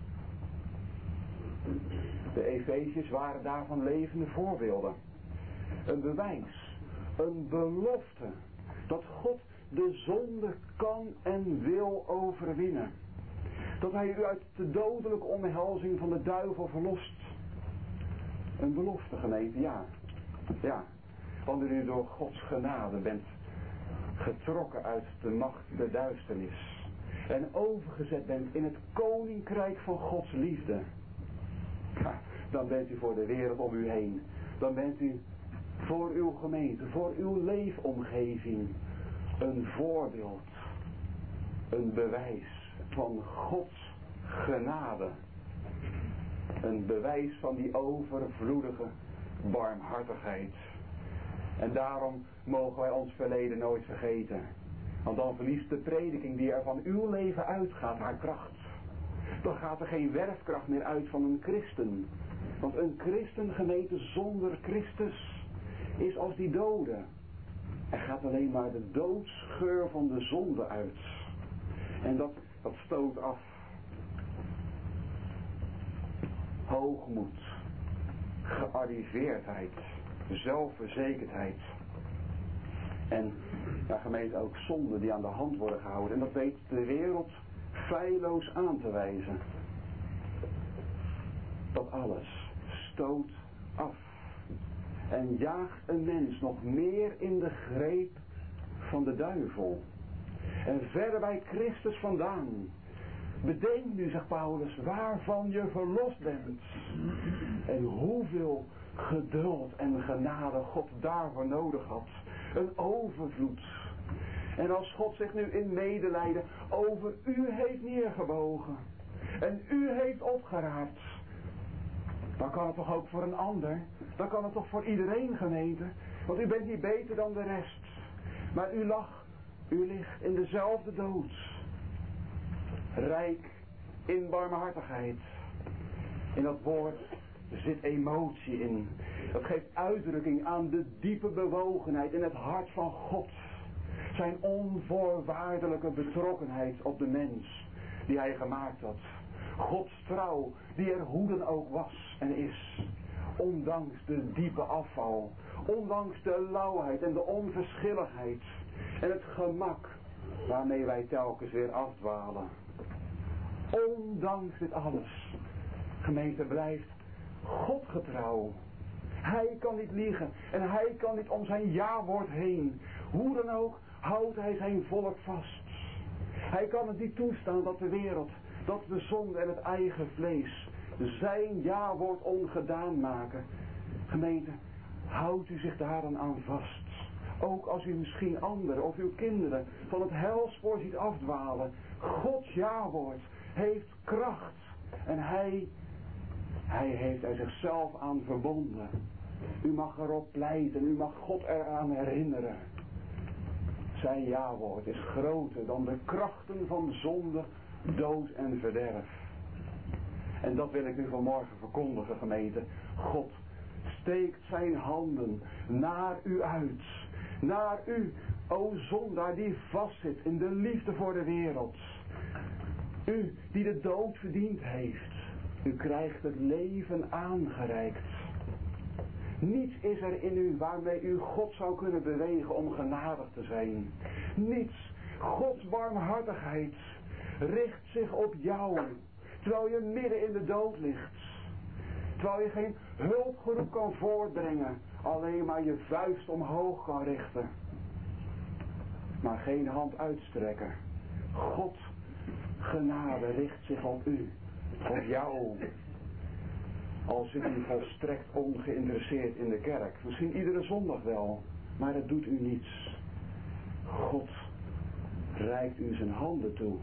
De Efeziërs waren daarvan levende voorbeelden. Een bewijs, een belofte, dat God de zonde kan en wil overwinnen. Dat hij u uit de dodelijke omhelzing van de duivel verlost. Een belofte, gemeente, ja. Ja, wanneer u door Gods genade bent getrokken uit de macht der duisternis. En overgezet bent in het koninkrijk van Gods liefde. Ja, dan bent u voor de wereld om u heen. Dan bent u voor uw gemeente, voor uw leefomgeving een voorbeeld. Een bewijs van Gods genade. Een bewijs van die overvloedige barmhartigheid. En daarom mogen wij ons verleden nooit vergeten. Want dan verliest de prediking die er van uw leven uitgaat haar kracht. Dan gaat er geen werfkracht meer uit van een christen. Want een christengemeente zonder Christus is als die dode. Er gaat alleen maar de doodsgeur van de zonde uit. En dat, dat stoot af. Hoogmoed, gearriveerdheid, zelfverzekerdheid. En ja, gemeente ook zonden die aan de hand worden gehouden. En dat weet de wereld feilloos aan te wijzen. Dat alles stoot af. En jaagt een mens nog meer in de greep van de duivel. En verder bij Christus vandaan. Bedenk nu, zegt Paulus, waarvan je verlost bent. En hoeveel geduld en genade God daarvoor nodig had. Een overvloed. En als God zich nu in medelijden over u heeft neergebogen. En u heeft opgeraapt. Dan kan het toch ook voor een ander. Dan kan het toch voor iedereen, gemeente. Want u bent niet beter dan de rest. Maar u lag, u ligt in dezelfde dood. Rijk in barmhartigheid. In dat woord zit emotie in. Dat geeft uitdrukking aan de diepe bewogenheid in het hart van God. Zijn onvoorwaardelijke betrokkenheid op de mens die hij gemaakt had. Gods trouw die er hoe dan ook was en is. Ondanks de diepe afval. Ondanks de lauwheid en de onverschilligheid. En het gemak waarmee wij telkens weer afdwalen. Ondanks dit alles. Gemeente, blijft God getrouw. Hij kan niet liegen. En hij kan niet om zijn ja-woord heen. Hoe dan ook houdt hij zijn volk vast. Hij kan het niet toestaan dat de wereld, dat de zonde en het eigen vlees zijn ja-woord ongedaan maken. Gemeente, houdt u zich daaraan aan vast. Ook als u misschien anderen of uw kinderen van het helspoor ziet afdwalen. Gods ja-woord heeft kracht. En hij, hij heeft er zichzelf aan verbonden. U mag erop pleiten, u mag God eraan herinneren. Zijn ja-woord is groter dan de krachten van zonde, dood en verderf. En dat wil ik u vanmorgen verkondigen, gemeente. God steekt zijn handen naar u uit. Naar u, o zondaar die vastzit in de liefde voor de wereld. U die de dood verdiend heeft. U krijgt het leven aangereikt. Niets is er in u waarmee u God zou kunnen bewegen om genadig te zijn. Niets. Gods barmhartigheid richt zich op jou. Terwijl je midden in de dood ligt. Terwijl je geen hulpgeroep kan voortbrengen. Alleen maar je vuist omhoog kan richten. Maar geen hand uitstrekken. God genade richt zich op u, op jou. Al zit u volstrekt ongeïnteresseerd in de kerk. Misschien iedere zondag wel, maar het doet u niets. God reikt u zijn handen toe.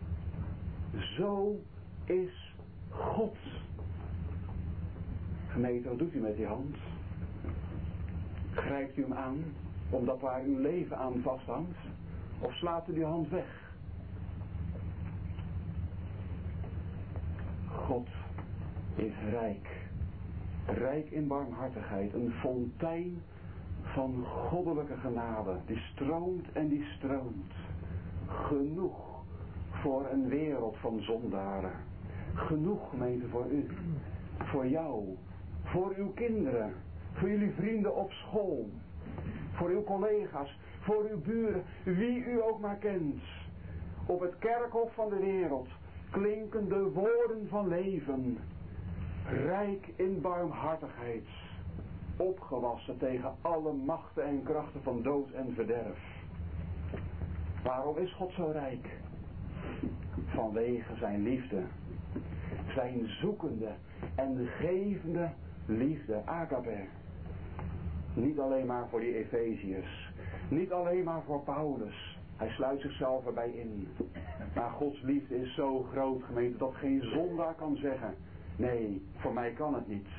Zo is God. Gemeente, wat doet u met die hand? Grijpt u hem aan, omdat waar uw leven aan vasthangt? Of slaat u die hand weg? God is rijk. Rijk in barmhartigheid. Een fontein van goddelijke genade. Die stroomt en die stroomt. Genoeg voor een wereld van zondaren. Genoeg, gemeente, voor u. Voor jou. Voor uw kinderen. Voor jullie vrienden op school. Voor uw collega's. Voor uw buren. Wie u ook maar kent. Op het kerkhof van de wereld klinken de woorden van leven. Rijk in barmhartigheid. Opgewassen tegen alle machten en krachten van dood en verderf. Waarom is God zo rijk? Vanwege zijn liefde. Zijn zoekende en gevende liefde. Agape. Niet alleen maar voor die Efeziërs. Niet alleen maar voor Paulus. Hij sluit zichzelf erbij in. Maar Gods liefde is zo groot, gemeente, dat geen zondaar kan zeggen: nee, voor mij kan het niet.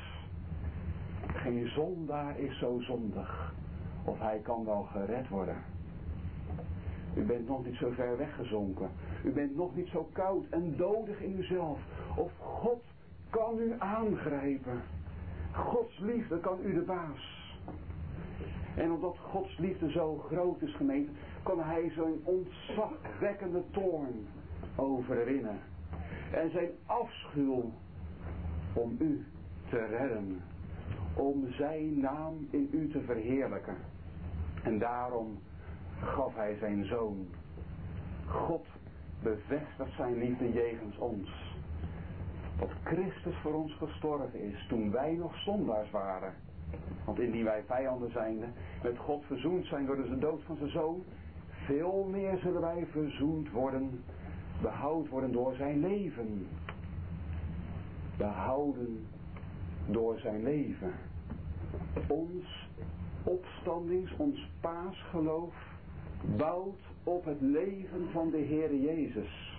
Geen zondaar is zo zondig. Of hij kan wel gered worden. U bent nog niet zo ver weggezonken. U bent nog niet zo koud en dodig in uzelf. Of God kan u aangrijpen. Gods liefde kan u de baas. En omdat Gods liefde zo groot is, gemeente, kan hij zo'n ontzagwekkende toorn overwinnen. En zijn afschuw om u te redden. Om zijn naam in u te verheerlijken. En daarom gaf hij zijn zoon. God bevestigt zijn liefde jegens ons. Dat Christus voor ons gestorven is toen wij nog zondaars waren. Want indien wij vijanden zijnde met God verzoend zijn door de dood van zijn zoon, veel meer zullen wij verzoend worden, behoud worden door zijn leven. Behouden door zijn leven. Ons opstandings, ons paasgeloof bouwt op het leven van de Heer Jezus.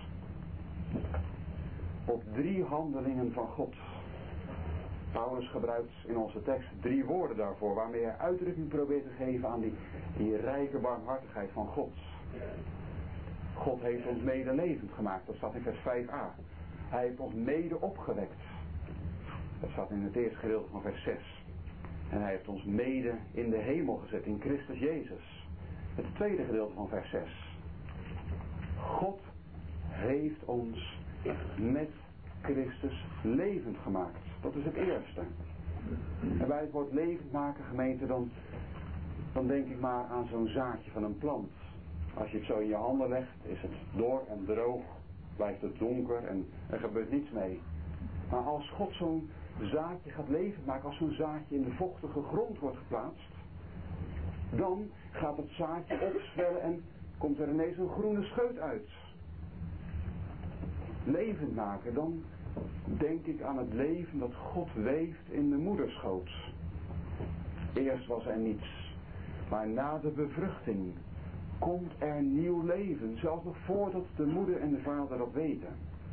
Op drie handelingen van God. Paulus gebruikt in onze tekst drie woorden daarvoor, waarmee hij uitdrukking probeert te geven aan die, die rijke barmhartigheid van God. God heeft ons mede levend gemaakt, dat staat in vers vijf a. Hij heeft ons mede opgewekt. Dat staat in het eerste gedeelte van vers zes. En hij heeft ons mede in de hemel gezet, in Christus Jezus. Het tweede gedeelte van vers zes. God heeft ons met Christus levend gemaakt. Dat is het eerste. En bij het woord levend maken, gemeente, dan, dan denk ik maar aan zo'n zaadje van een plant. Als je het zo in je handen legt, is het dor en droog, blijft het donker en er gebeurt niets mee. Maar als God zo'n zaadje gaat levend maken, als zo'n zaadje in de vochtige grond wordt geplaatst, dan gaat het zaadje opzwellen en komt er ineens een groene scheut uit. Levend maken, dan denk ik aan het leven dat God weeft in de moederschoot. Eerst was er niets, maar na de bevruchting komt er nieuw leven, zelfs nog voordat de moeder en de vader dat weten.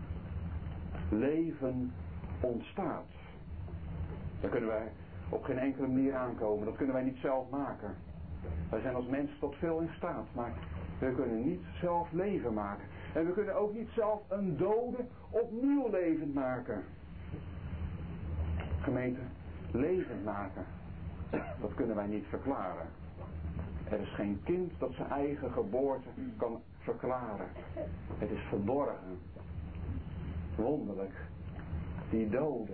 Leven ontstaat. Daar kunnen wij op geen enkele manier aankomen, dat kunnen wij niet zelf maken. Wij zijn als mensen tot veel in staat, maar we kunnen niet zelf leven maken. En we kunnen ook niet zelf een dode opnieuw levend maken. Gemeente, levend maken, dat kunnen wij niet verklaren. Er is geen kind dat zijn eigen geboorte kan verklaren. Het is verborgen. Wonderlijk. Die dode.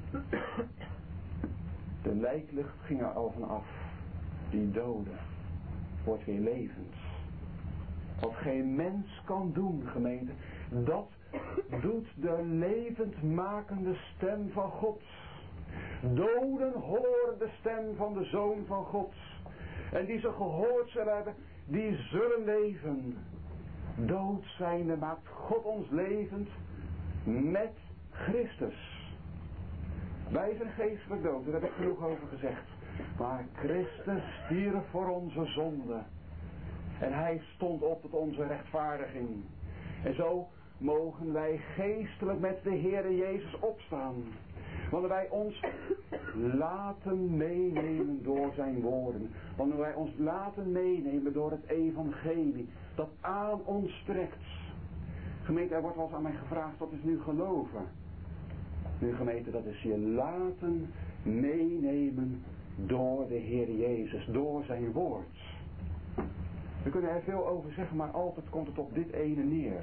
De lijklucht ging er al van af. Die dode wordt weer levend. Wat geen mens kan doen, gemeente, dat doet de levendmakende stem van God. Doden horen de stem van de Zoon van God. En die ze gehoord zullen hebben, die zullen leven. Dood zijnde maakt God ons levend met Christus. Wij zijn geestelijk dood, daar heb ik genoeg over gezegd. Maar Christus stierf voor onze zonde. En hij stond op tot onze rechtvaardiging. En zo mogen wij geestelijk met de Heere Jezus opstaan. Wanneer wij ons laten meenemen door zijn woorden. Wanneer wij ons laten meenemen door het evangelie. Dat aan ons strekt. Gemeente, er wordt wel eens aan mij gevraagd, wat is nu geloven? Nu gemeente, dat is je laten meenemen door de Heer Jezus. Door zijn woord. We kunnen er veel over zeggen, maar altijd komt het op dit ene neer.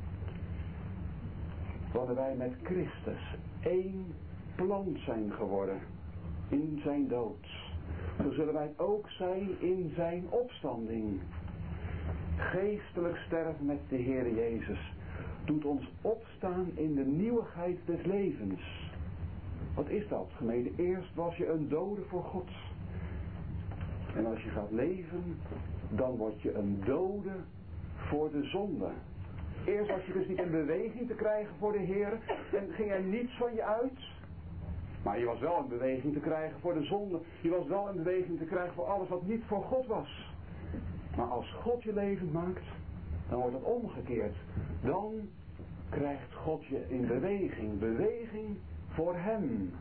Wanneer wij met Christus één plant zijn geworden in zijn dood, zo zullen wij ook zijn in zijn opstanding. Geestelijk sterven met de Heer Jezus doet ons opstaan in de nieuwigheid des levens. Wat is dat, gemeente? Eerst was je een dode voor God. En als je gaat leven, dan word je een dode voor de zonde. Eerst was je dus niet in beweging te krijgen voor de Heer en ging er niets van je uit. Maar je was wel in beweging te krijgen voor de zonde. Je was wel in beweging te krijgen voor alles wat niet voor God was. Maar als God je levend maakt, dan wordt het omgekeerd. Dan krijgt God je in beweging. Beweging voor hem.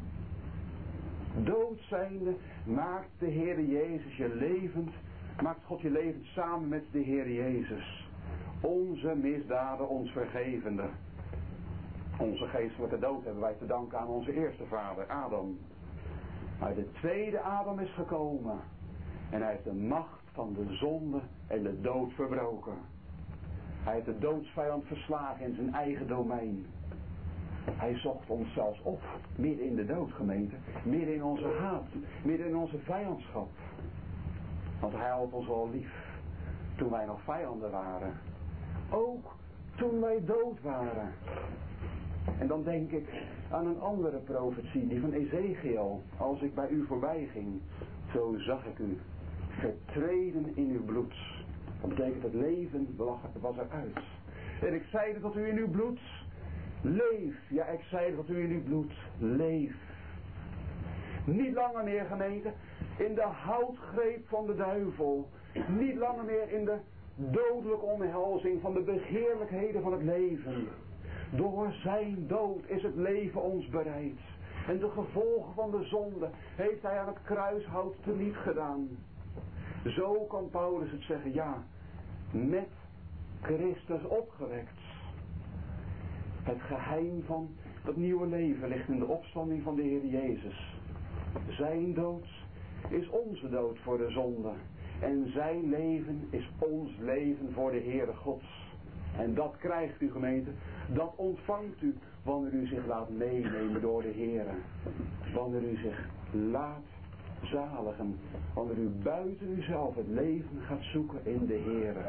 Dood zijnde maakt de Heer Jezus je levend. Maakt God je levend samen met de Heer Jezus. Onze misdaden ons vergevende. Onze geestelijke dood hebben wij te danken aan onze eerste vader, Adam. Maar de tweede Adam is gekomen. En hij heeft de macht van de zonde en de dood verbroken. Hij heeft de doodsvijand verslagen in zijn eigen domein. Hij zocht ons zelfs op, midden in de dood, gemeente. Midden in onze haat, midden in onze vijandschap. Want hij had ons al lief, toen wij nog vijanden waren. Ook toen wij dood waren. En dan denk ik aan een andere profetie, die van Ezekiel. Als ik bij u voorbij ging, zo zag ik u vertreden in uw bloed. Dat betekent het leven was eruit. En ik zeide tot u in uw bloed, leef. Ja, ik zeide tot u in uw bloed, leef. Niet langer meer, gemeente, in de houtgreep van de duivel. Niet langer meer in de dodelijke omhelzing van de begeerlijkheden van het leven. Door zijn dood is het leven ons bereid. En de gevolgen van de zonde heeft hij aan het kruishout teniet gedaan. Zo kan Paulus het zeggen, ja, met Christus opgewekt. Het geheim van dat nieuwe leven ligt in de opstanding van de Heer Jezus. Zijn dood is onze dood voor de zonde. En zijn leven is ons leven voor de Heere Gods. En dat krijgt u, gemeente. Dat ontvangt u wanneer u zich laat meenemen door de Heere. Wanneer u zich laat zaligen. Wanneer u buiten uzelf het leven gaat zoeken in de Heere.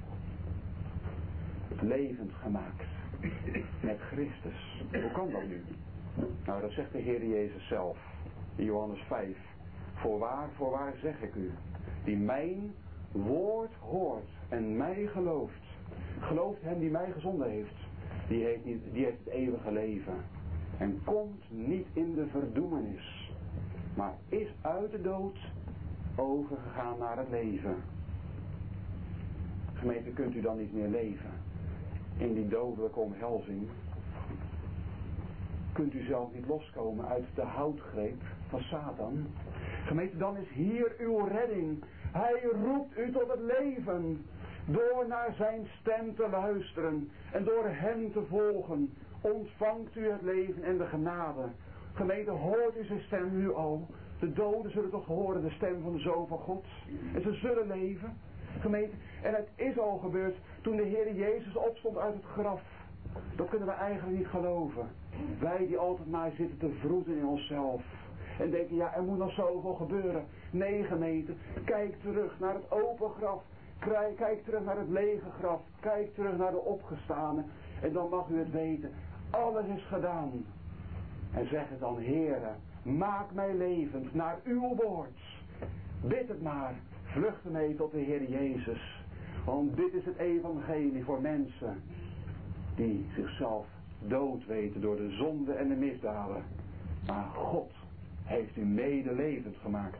Levend gemaakt. Met Christus. Hoe kan dat nu? Nou, dat zegt de Heer Jezus zelf. In Johannes vijf. Voorwaar, voorwaar zeg ik u. Die mijn woord hoort en mij gelooft. Gelooft hem die mij gezonden heeft. Die heeft, niet, die heeft het eeuwige leven. En komt niet in de verdoemenis. Maar is uit de dood overgegaan naar het leven. Gemeente, kunt u dan niet meer leven? In die dodelijke omhelzing. Kunt u zelf niet loskomen uit de houtgreep van Satan? Gemeente, dan is hier uw redding. Hij roept u tot het leven. Door naar zijn stem te luisteren. En door hem te volgen. Ontvangt u het leven en de genade. Gemeente, hoort u zijn stem nu al? De doden zullen toch horen de stem van de Zoon van God. En ze zullen leven. Gemeente, en het is al gebeurd toen de Heer Jezus opstond uit het graf. Dat kunnen we eigenlijk niet geloven. Wij die altijd maar zitten te vroeten in onszelf. En denken, ja, er moet nog zoveel gebeuren. Nee, gemeente, kijk terug naar het open graf. Kijk terug naar het lege graf. Kijk terug naar de opgestane. En dan mag u het weten. Alles is gedaan. En zeg het dan, Heere, maak mij levend naar uw woord. Bid het maar. Vlucht mee tot de Heer Jezus. Want dit is het evangelie voor mensen die zichzelf dood weten door de zonde en de misdaden. Maar God heeft u medelevend gemaakt.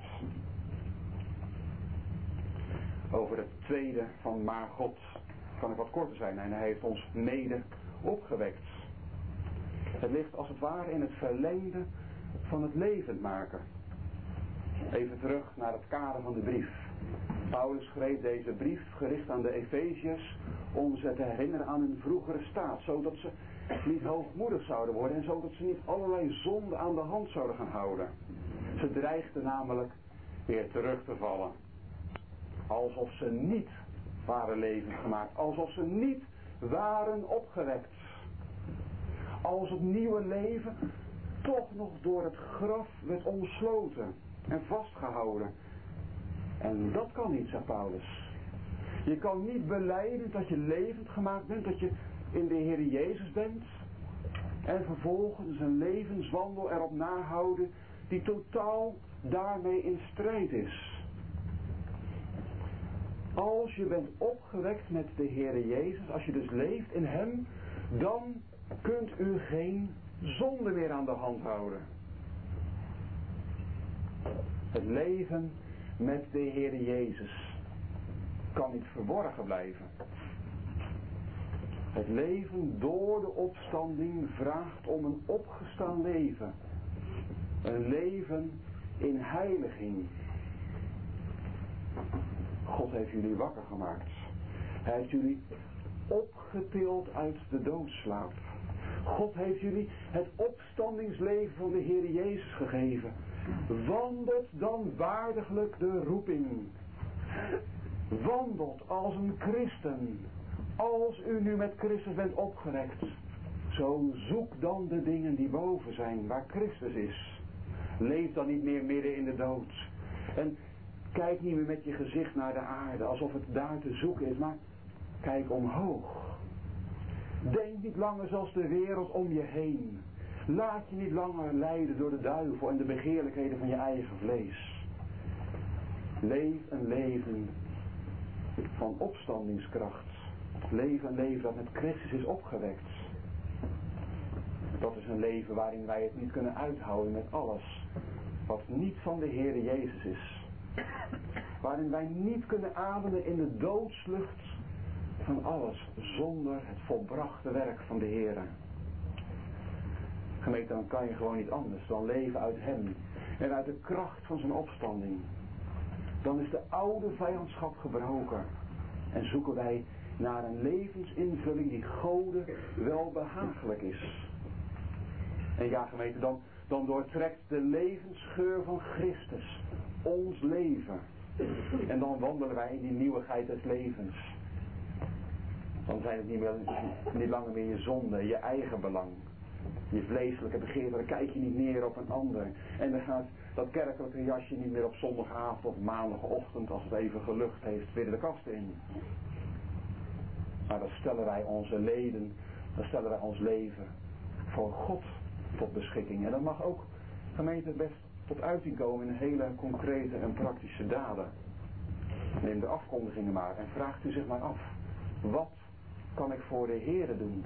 Over het tweede van maar God kan ik wat korter zijn. En hij heeft ons mede opgewekt. Het ligt als het ware in het verlengde van het levend maken. Even terug naar het kader van de brief. Paulus schreef deze brief gericht aan de Efeziërs om ze te herinneren aan hun vroegere staat, zodat ze niet hoogmoedig zouden worden en zodat ze niet allerlei zonden aan de hand zouden gaan houden. Ze dreigden namelijk weer terug te vallen. Alsof ze niet waren levend gemaakt, alsof ze niet waren opgewekt. Als het nieuwe leven toch nog door het graf werd omsloten en vastgehouden. En dat kan niet, zegt Paulus. Je kan niet belijden dat je levend gemaakt bent, dat je in de Heer Jezus bent. En vervolgens een levenswandel erop nahouden die totaal daarmee in strijd is. Als je bent opgewekt met de Heer Jezus, als je dus leeft in Hem, dan kunt u geen zonde meer aan de hand houden. Het leven met de Heer Jezus kan niet verborgen blijven. Het leven door de opstanding vraagt om een opgestaan leven. Een leven in heiliging. God heeft jullie wakker gemaakt. Hij heeft jullie opgetild uit de doodslaap. God heeft jullie het opstandingsleven van de Heer Jezus gegeven. Wandelt dan waardiglijk de roeping. Wandelt als een christen. Als u nu met Christus bent opgewekt. Zo zoek dan de dingen die boven zijn, waar Christus is. Leef dan niet meer midden in de dood. En kijk niet meer met je gezicht naar de aarde, alsof het daar te zoeken is, maar kijk omhoog. Denk niet langer zoals de wereld om je heen. Laat je niet langer leiden door de duivel en de begeerlijkheden van je eigen vlees. Leef een leven van opstandingskracht. Leef een leven dat met Christus is opgewekt. Dat is een leven waarin wij het niet kunnen uithouden met alles wat niet van de Heer Jezus is. Waarin wij niet kunnen ademen in de doodslucht van alles zonder het volbrachte werk van de Heer. Gemeente, dan kan je gewoon niet anders dan leven uit Hem en uit de kracht van zijn opstanding. Dan is de oude vijandschap gebroken en zoeken wij naar een levensinvulling die Gode wel behagelijk is. En ja, gemeente, dan, dan doortrekt de levensgeur van Christus ons leven. En dan wandelen wij in die nieuwigheid des levens. Dan zijn het niet, meer, niet langer meer je zonde, je eigen belang. Je vleeselijke begeerte, dan kijk je niet neer op een ander. En dan gaat dat kerkelijke jasje niet meer op zondagavond of maandagochtend, als het even gelucht heeft, weer de kast in. Maar dan stellen wij onze leden, dan stellen wij ons leven voor God tot beschikking. En dat mag ook, gemeente, best tot uiting komen in hele concrete en praktische daden. Neem de afkondigingen maar en vraagt u zich maar af. Wat kan ik voor de Heere doen?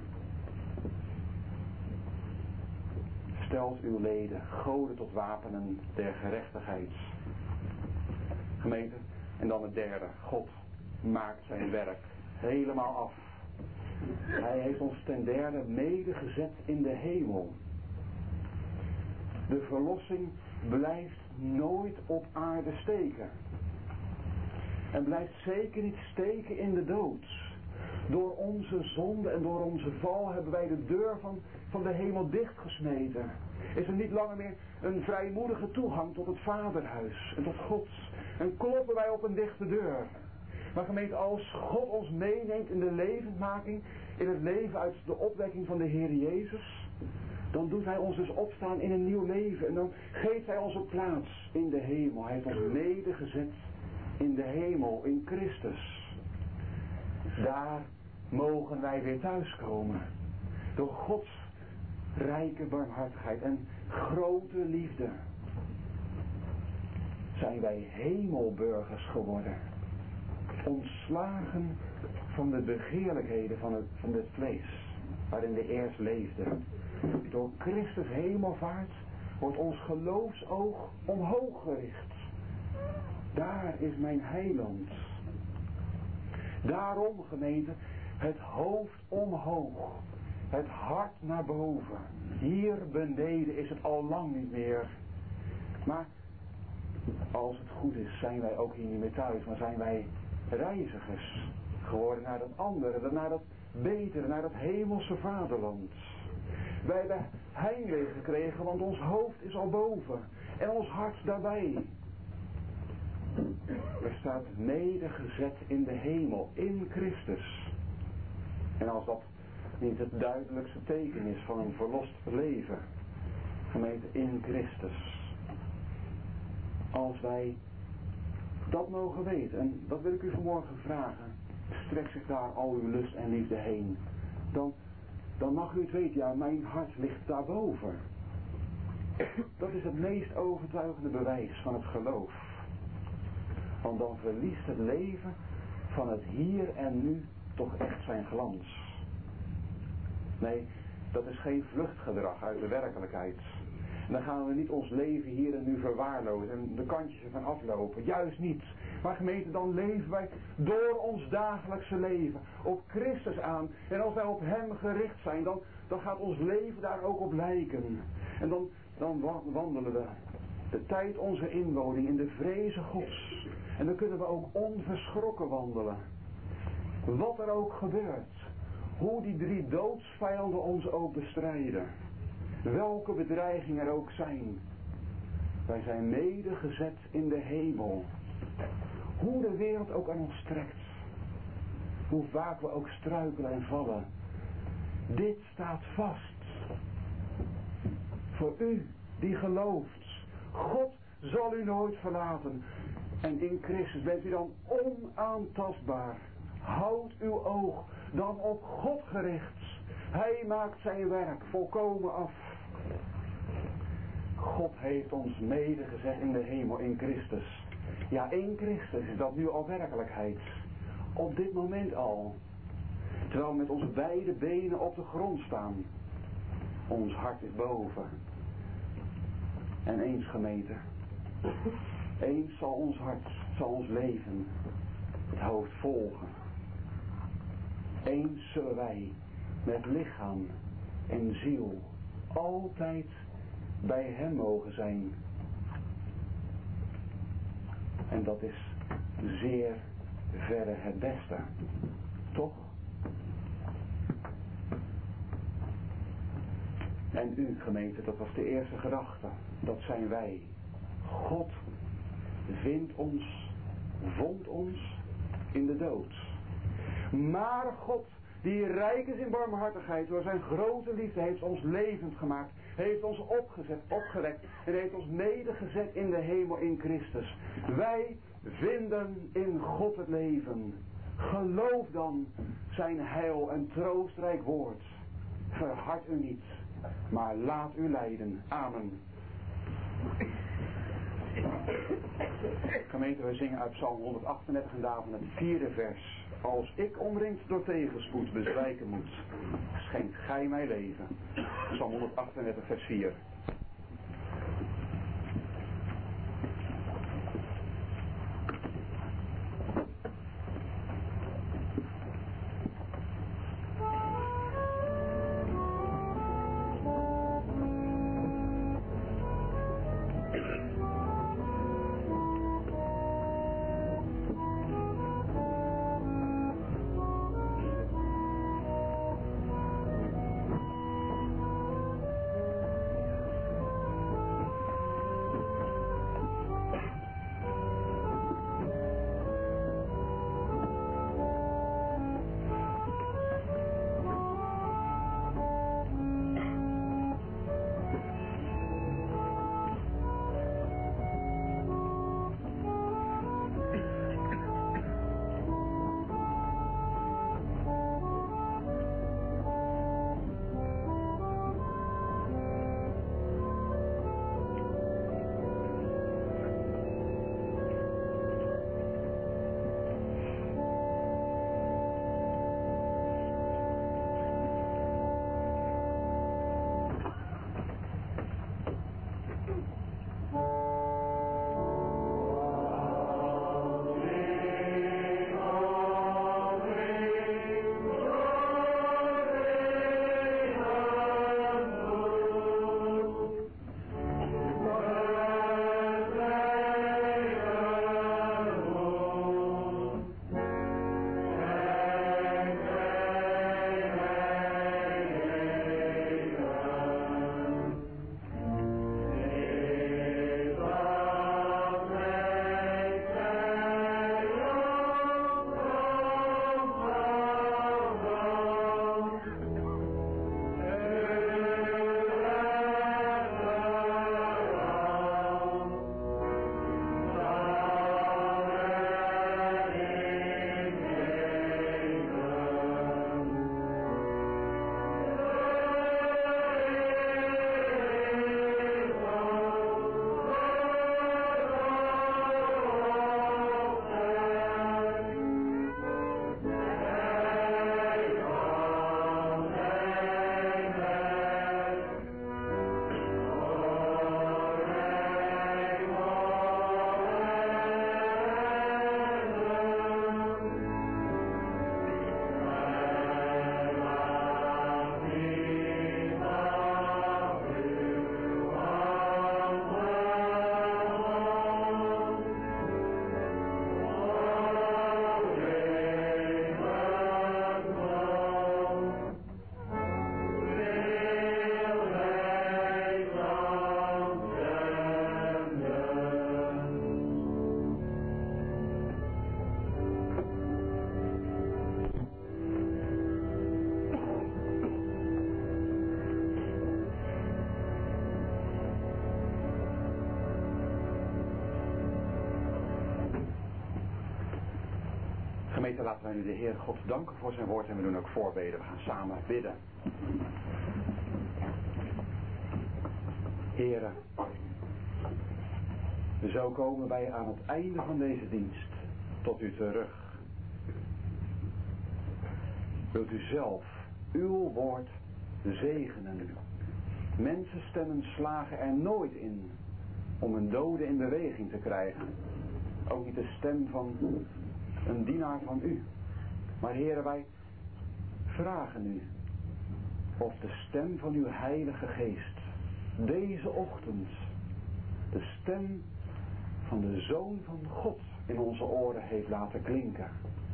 Stelt uw leden goden tot wapenen der gerechtigheid. Gemeente, en dan het derde. God maakt zijn werk helemaal af. Hij heeft ons ten derde medegezet in de hemel. De verlossing blijft nooit op aarde steken. En blijft zeker niet steken in de dood. Door onze zonde en door onze val hebben wij de deur van, van de hemel dichtgesmeten. Is er niet langer meer een vrijmoedige toegang tot het vaderhuis en tot God. En kloppen wij op een dichte deur. Maar gemeente, als God ons meeneemt in de levendmaking, in het leven uit de opwekking van de Heer Jezus, dan doet Hij ons dus opstaan in een nieuw leven. En dan geeft Hij ons een plaats in de hemel. Hij heeft ons medegezet in de hemel, in Christus. Daar mogen wij weer thuiskomen. Door Gods rijke barmhartigheid en grote liefde zijn wij hemelburgers geworden. ontslagen van de begeerlijkheden van het, van het vlees, waarin we eerst leefden. Door Christus hemelvaart wordt ons geloofsoog omhoog gericht. Daar is mijn heiland. Daarom, gemeente, het hoofd omhoog, het hart naar boven. Hier beneden is het al lang niet meer. Maar als het goed is, zijn wij ook hier niet meer thuis, maar zijn wij reizigers geworden naar dat andere, naar dat betere, naar dat hemelse vaderland. Wij hebben heimwee gekregen, want ons hoofd is al boven en ons hart daarbij. Er staat nedergezet in de hemel, in Christus. En als dat niet het duidelijkste teken is van een verlost leven, gemeente, in Christus. Als wij dat mogen weten, en dat wil ik u vanmorgen vragen, strekt zich daar al uw lust en liefde heen, dan, dan mag u het weten, ja, mijn hart ligt daarboven. Dat is het meest overtuigende bewijs van het geloof. Want dan verliest het leven van het hier en nu toch echt zijn glans. Nee, dat is geen vluchtgedrag uit de werkelijkheid. En dan gaan we niet ons leven hier en nu verwaarlozen en de kantjes ervan aflopen. Juist niet. Maar gemeente, dan leven wij door ons dagelijkse leven op Christus aan. En als wij op Hem gericht zijn, dan, dan gaat ons leven daar ook op lijken. En dan, dan wandelen we de tijd onze inwoning in de vreze Gods. En dan kunnen we ook onverschrokken wandelen. Wat er ook gebeurt. Hoe die drie doodsvijanden ons ook bestrijden. Welke bedreigingen er ook zijn. Wij zijn nedergezet in de hemel. Hoe de wereld ook aan ons trekt. Hoe vaak we ook struikelen en vallen. Dit staat vast. Voor u die gelooft. God zal u nooit verlaten. En in Christus bent u dan onaantastbaar. Houd uw oog dan op God gericht. Hij maakt zijn werk volkomen af. God heeft ons nedergezet in de hemel in Christus. Ja, in Christus is dat nu al werkelijkheid. Op dit moment al. Terwijl we met onze beide benen op de grond staan. Ons hart is boven. En eens, gemeente. Eens zal ons hart, zal ons leven het hoofd volgen. Eens zullen wij met lichaam en ziel altijd bij Hem mogen zijn. En dat is zeer verre het beste. Toch? En u, gemeente, dat was de eerste gedachte. Dat zijn wij. God vindt ons, vond ons in de dood. Maar God, die rijk is in barmhartigheid, door zijn grote liefde, heeft ons levend gemaakt. Heeft ons opgezet, opgewekt en heeft ons nedergezet in de hemel in Christus. Wij vinden in God het leven. Geloof dan zijn heil en troostrijk woord. Verhard u niet, maar laat u leiden. Amen. Gemeente, wij zingen uit Psalm honderdachtendertig en daarvan het vierde vers. Als ik omringd door tegenspoed bezwijken moet, schenkt gij mij leven. Psalm honderdachtendertig vers vier. Gemeente, laten wij nu de Heer God danken voor zijn woord en we doen ook voorbeden. We gaan samen bidden. Heren, zo komen wij aan het einde van deze dienst tot u terug. Wilt u zelf uw woord zegenen? Mensenstemmen slagen er nooit in om een dode in beweging te krijgen. Ook niet de stem van een dienaar van u. Maar heren, wij vragen u of de stem van uw Heilige Geest deze ochtend de stem van de Zoon van God in onze oren heeft laten klinken.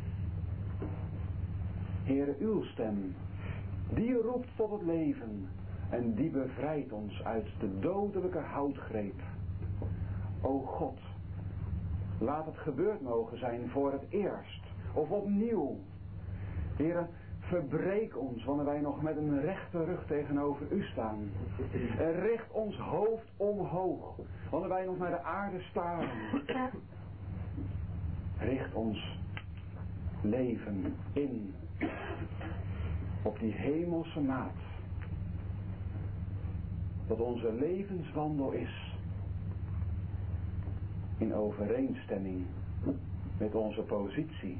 Heere, uw stem, die roept tot het leven en die bevrijdt ons uit de dodelijke houtgreep. O God, laat het gebeurd mogen zijn voor het eerst of opnieuw. Heere, verbreek ons wanneer wij nog met een rechte rug tegenover u staan. En richt ons hoofd omhoog wanneer wij nog naar de aarde staren. Richt ons leven in op die hemelse maat. Dat onze levenswandel is in overeenstemming met onze positie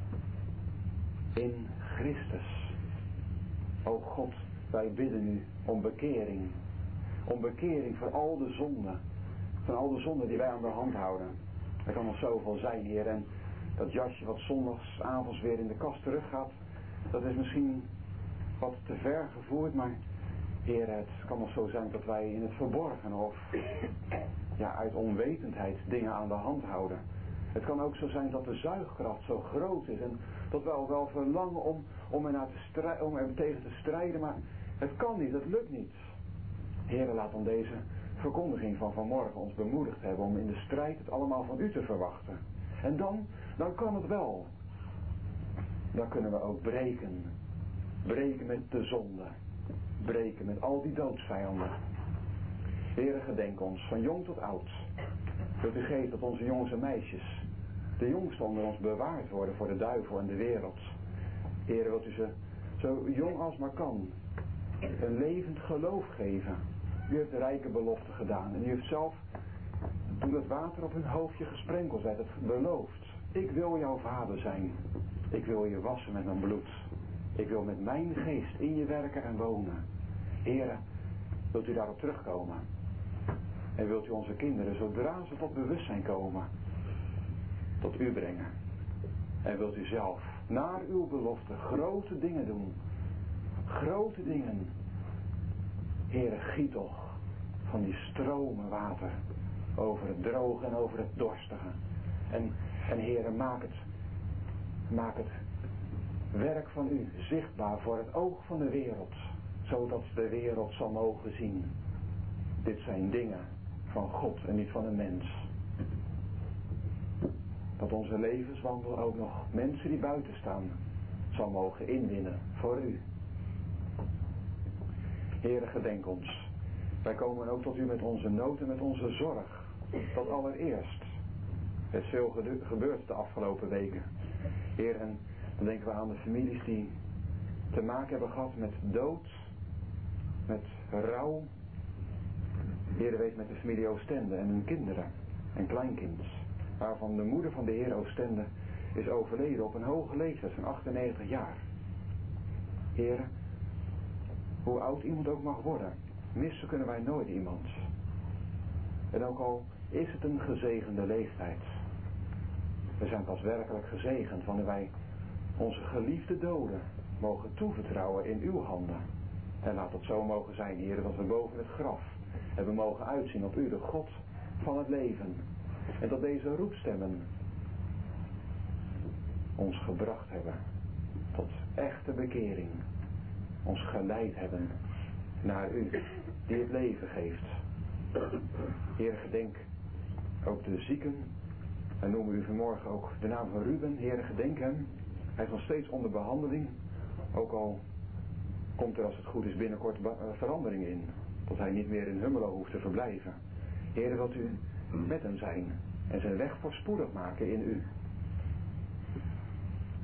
in Christus. O God, wij bidden u om bekering. Om bekering voor al de zonden. Van al de zonden die wij aan de hand houden. Er kan nog zoveel zijn, Heer. En dat jasje wat zondags avonds weer in de kast teruggaat, dat is misschien wat te ver gevoerd, maar Heer, het kan nog zo zijn dat wij in het verborgen of ja, uit onwetendheid dingen aan de hand houden. Het kan ook zo zijn dat de zuigkracht zo groot is en dat we al wel verlangen om, om, er, naar te strij- om er tegen te strijden, maar het kan niet, het lukt niet. Heer, laat dan deze verkondiging van vanmorgen ons bemoedigd hebben om in de strijd het allemaal van u te verwachten. En dan, dan kan het wel. Dan kunnen we ook breken. Breken met de zonde. Breken met al die doodsvijanden. Heere, gedenk ons van jong tot oud. Wilt u geven dat onze jongens en meisjes, de jongsten onder ons, bewaard worden voor de duivel en de wereld. Heere, wilt u ze zo jong als maar kan een levend geloof geven. U heeft de rijke belofte gedaan en u heeft zelf, toen het water op hun hoofdje gesprenkeld werd, het beloofd. Ik wil jouw vader zijn. Ik wil je wassen met mijn bloed. Ik wil met mijn geest in je werken en wonen. Heere, wilt u daarop terugkomen? En wilt u onze kinderen, zodra ze tot bewustzijn komen, tot u brengen? En wilt u zelf, naar uw belofte, grote dingen doen? Grote dingen. Heere, giet toch van die stromen water over het droge en over het dorstige. En, en Heere, maak het, maak het werk van u zichtbaar voor het oog van de wereld, zodat de wereld zal mogen zien. Dit zijn dingen van God en niet van een mens. Dat onze levenswandel ook nog mensen die buiten staan zal mogen inwinnen voor u. Heere, gedenk ons. Wij komen ook tot u met onze nood en met onze zorg. Dat allereerst. Er is veel gebeurd de afgelopen weken. Heer, en dan denken we aan de families die te maken hebben gehad met dood, met rouw. Heer, weet met de familie Oostende en hun kinderen en kleinkind. Waarvan de moeder van de heer Oostende is overleden op een hoge leeftijd van achtennegentig jaar. Heer, hoe oud iemand ook mag worden, missen kunnen wij nooit iemand. En ook al is het een gezegende leeftijd. We zijn pas werkelijk gezegend wanneer wij onze geliefde doden mogen toevertrouwen in uw handen. En laat het zo mogen zijn, Heer, dat we boven het graf hebben mogen uitzien op u, de God van het leven. En dat deze roepstemmen ons gebracht hebben tot echte bekering. Ons geleid hebben naar u, die het leven geeft. Heer, gedenk ook de zieken. En noemen u vanmorgen ook de naam van Ruben. Heer, gedenk hem. Hij is nog steeds onder behandeling. Ook al komt er, als het goed is, binnenkort verandering in. Dat hij niet meer in Hummelo hoeft te verblijven. Heer, wilt u met hem zijn. En zijn weg voorspoedig maken in u.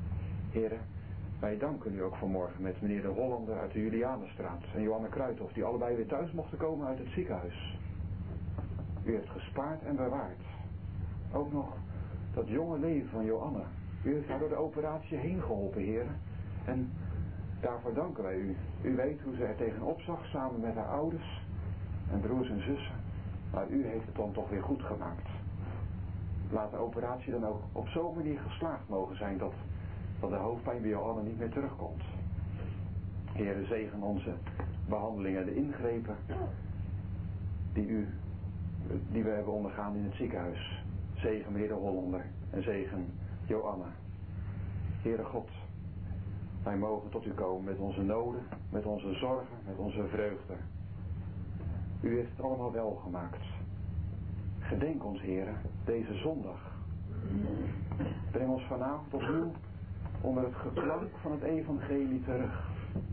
Heren, wij danken u ook vanmorgen met meneer de Hollander uit de Julianenstraat en Johanne Kruithof, die allebei weer thuis mochten komen uit het ziekenhuis. U heeft gespaard en bewaard. Ook nog dat jonge leven van Johanna. U heeft haar door de operatie heen geholpen, heren. En daarvoor danken wij u. U weet hoe ze er tegenop zag, samen met haar ouders en broers en zussen. Maar u heeft het dan toch weer goed gemaakt. Laat de operatie dan ook op zo'n manier geslaagd mogen zijn dat, dat de hoofdpijn bij Johanna niet meer terugkomt. Heere, zegen onze behandelingen, de ingrepen die, u, die we hebben ondergaan in het ziekenhuis. Zegen meneer de Hollander en zegen Johanna. Heere God, wij mogen tot u komen met onze noden, met onze zorgen, met onze vreugde. U heeft het allemaal wel gemaakt. Gedenk ons, Heere, deze zondag. Breng ons vanavond opnieuw onder het geklank van het evangelie terug.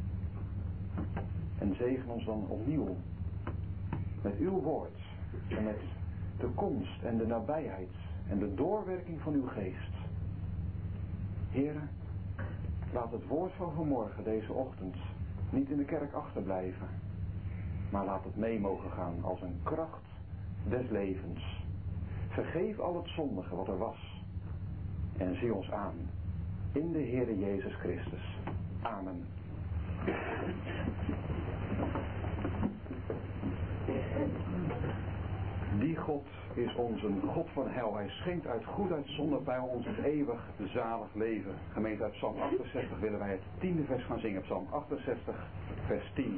En zegen ons dan opnieuw met uw woord en met de komst en de nabijheid en de doorwerking van uw geest. Heere, laat het woord van vanmorgen, deze ochtend, niet in de kerk achterblijven, maar laat het mee mogen gaan als een kracht des levens. Vergeef al het zondige wat er was en zie ons aan in de Heere Jezus Christus. Amen. Die God is ons een God van heil. Hij schenkt uit goedheid zonder pijl ons het eeuwig zalig leven. Gemeente, uit Psalm achtenzestig willen wij het tiende vers gaan zingen. Psalm achtenzestig, vers tien.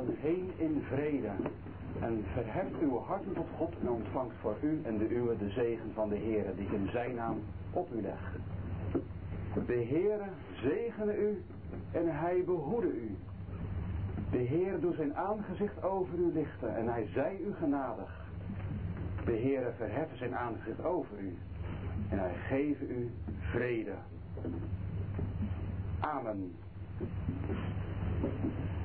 allen heen in vrede. En verheft uw harten tot God en ontvangt voor u en de uwe de zegen van de Heere, die ik in zijn naam op u leg. De Heere zegene u en hij behoede u. De Heer doet zijn aangezicht over u lichten en hij zij u genadig. De Heere verheffe zijn aangezicht over u en hij geven u vrede. Amen.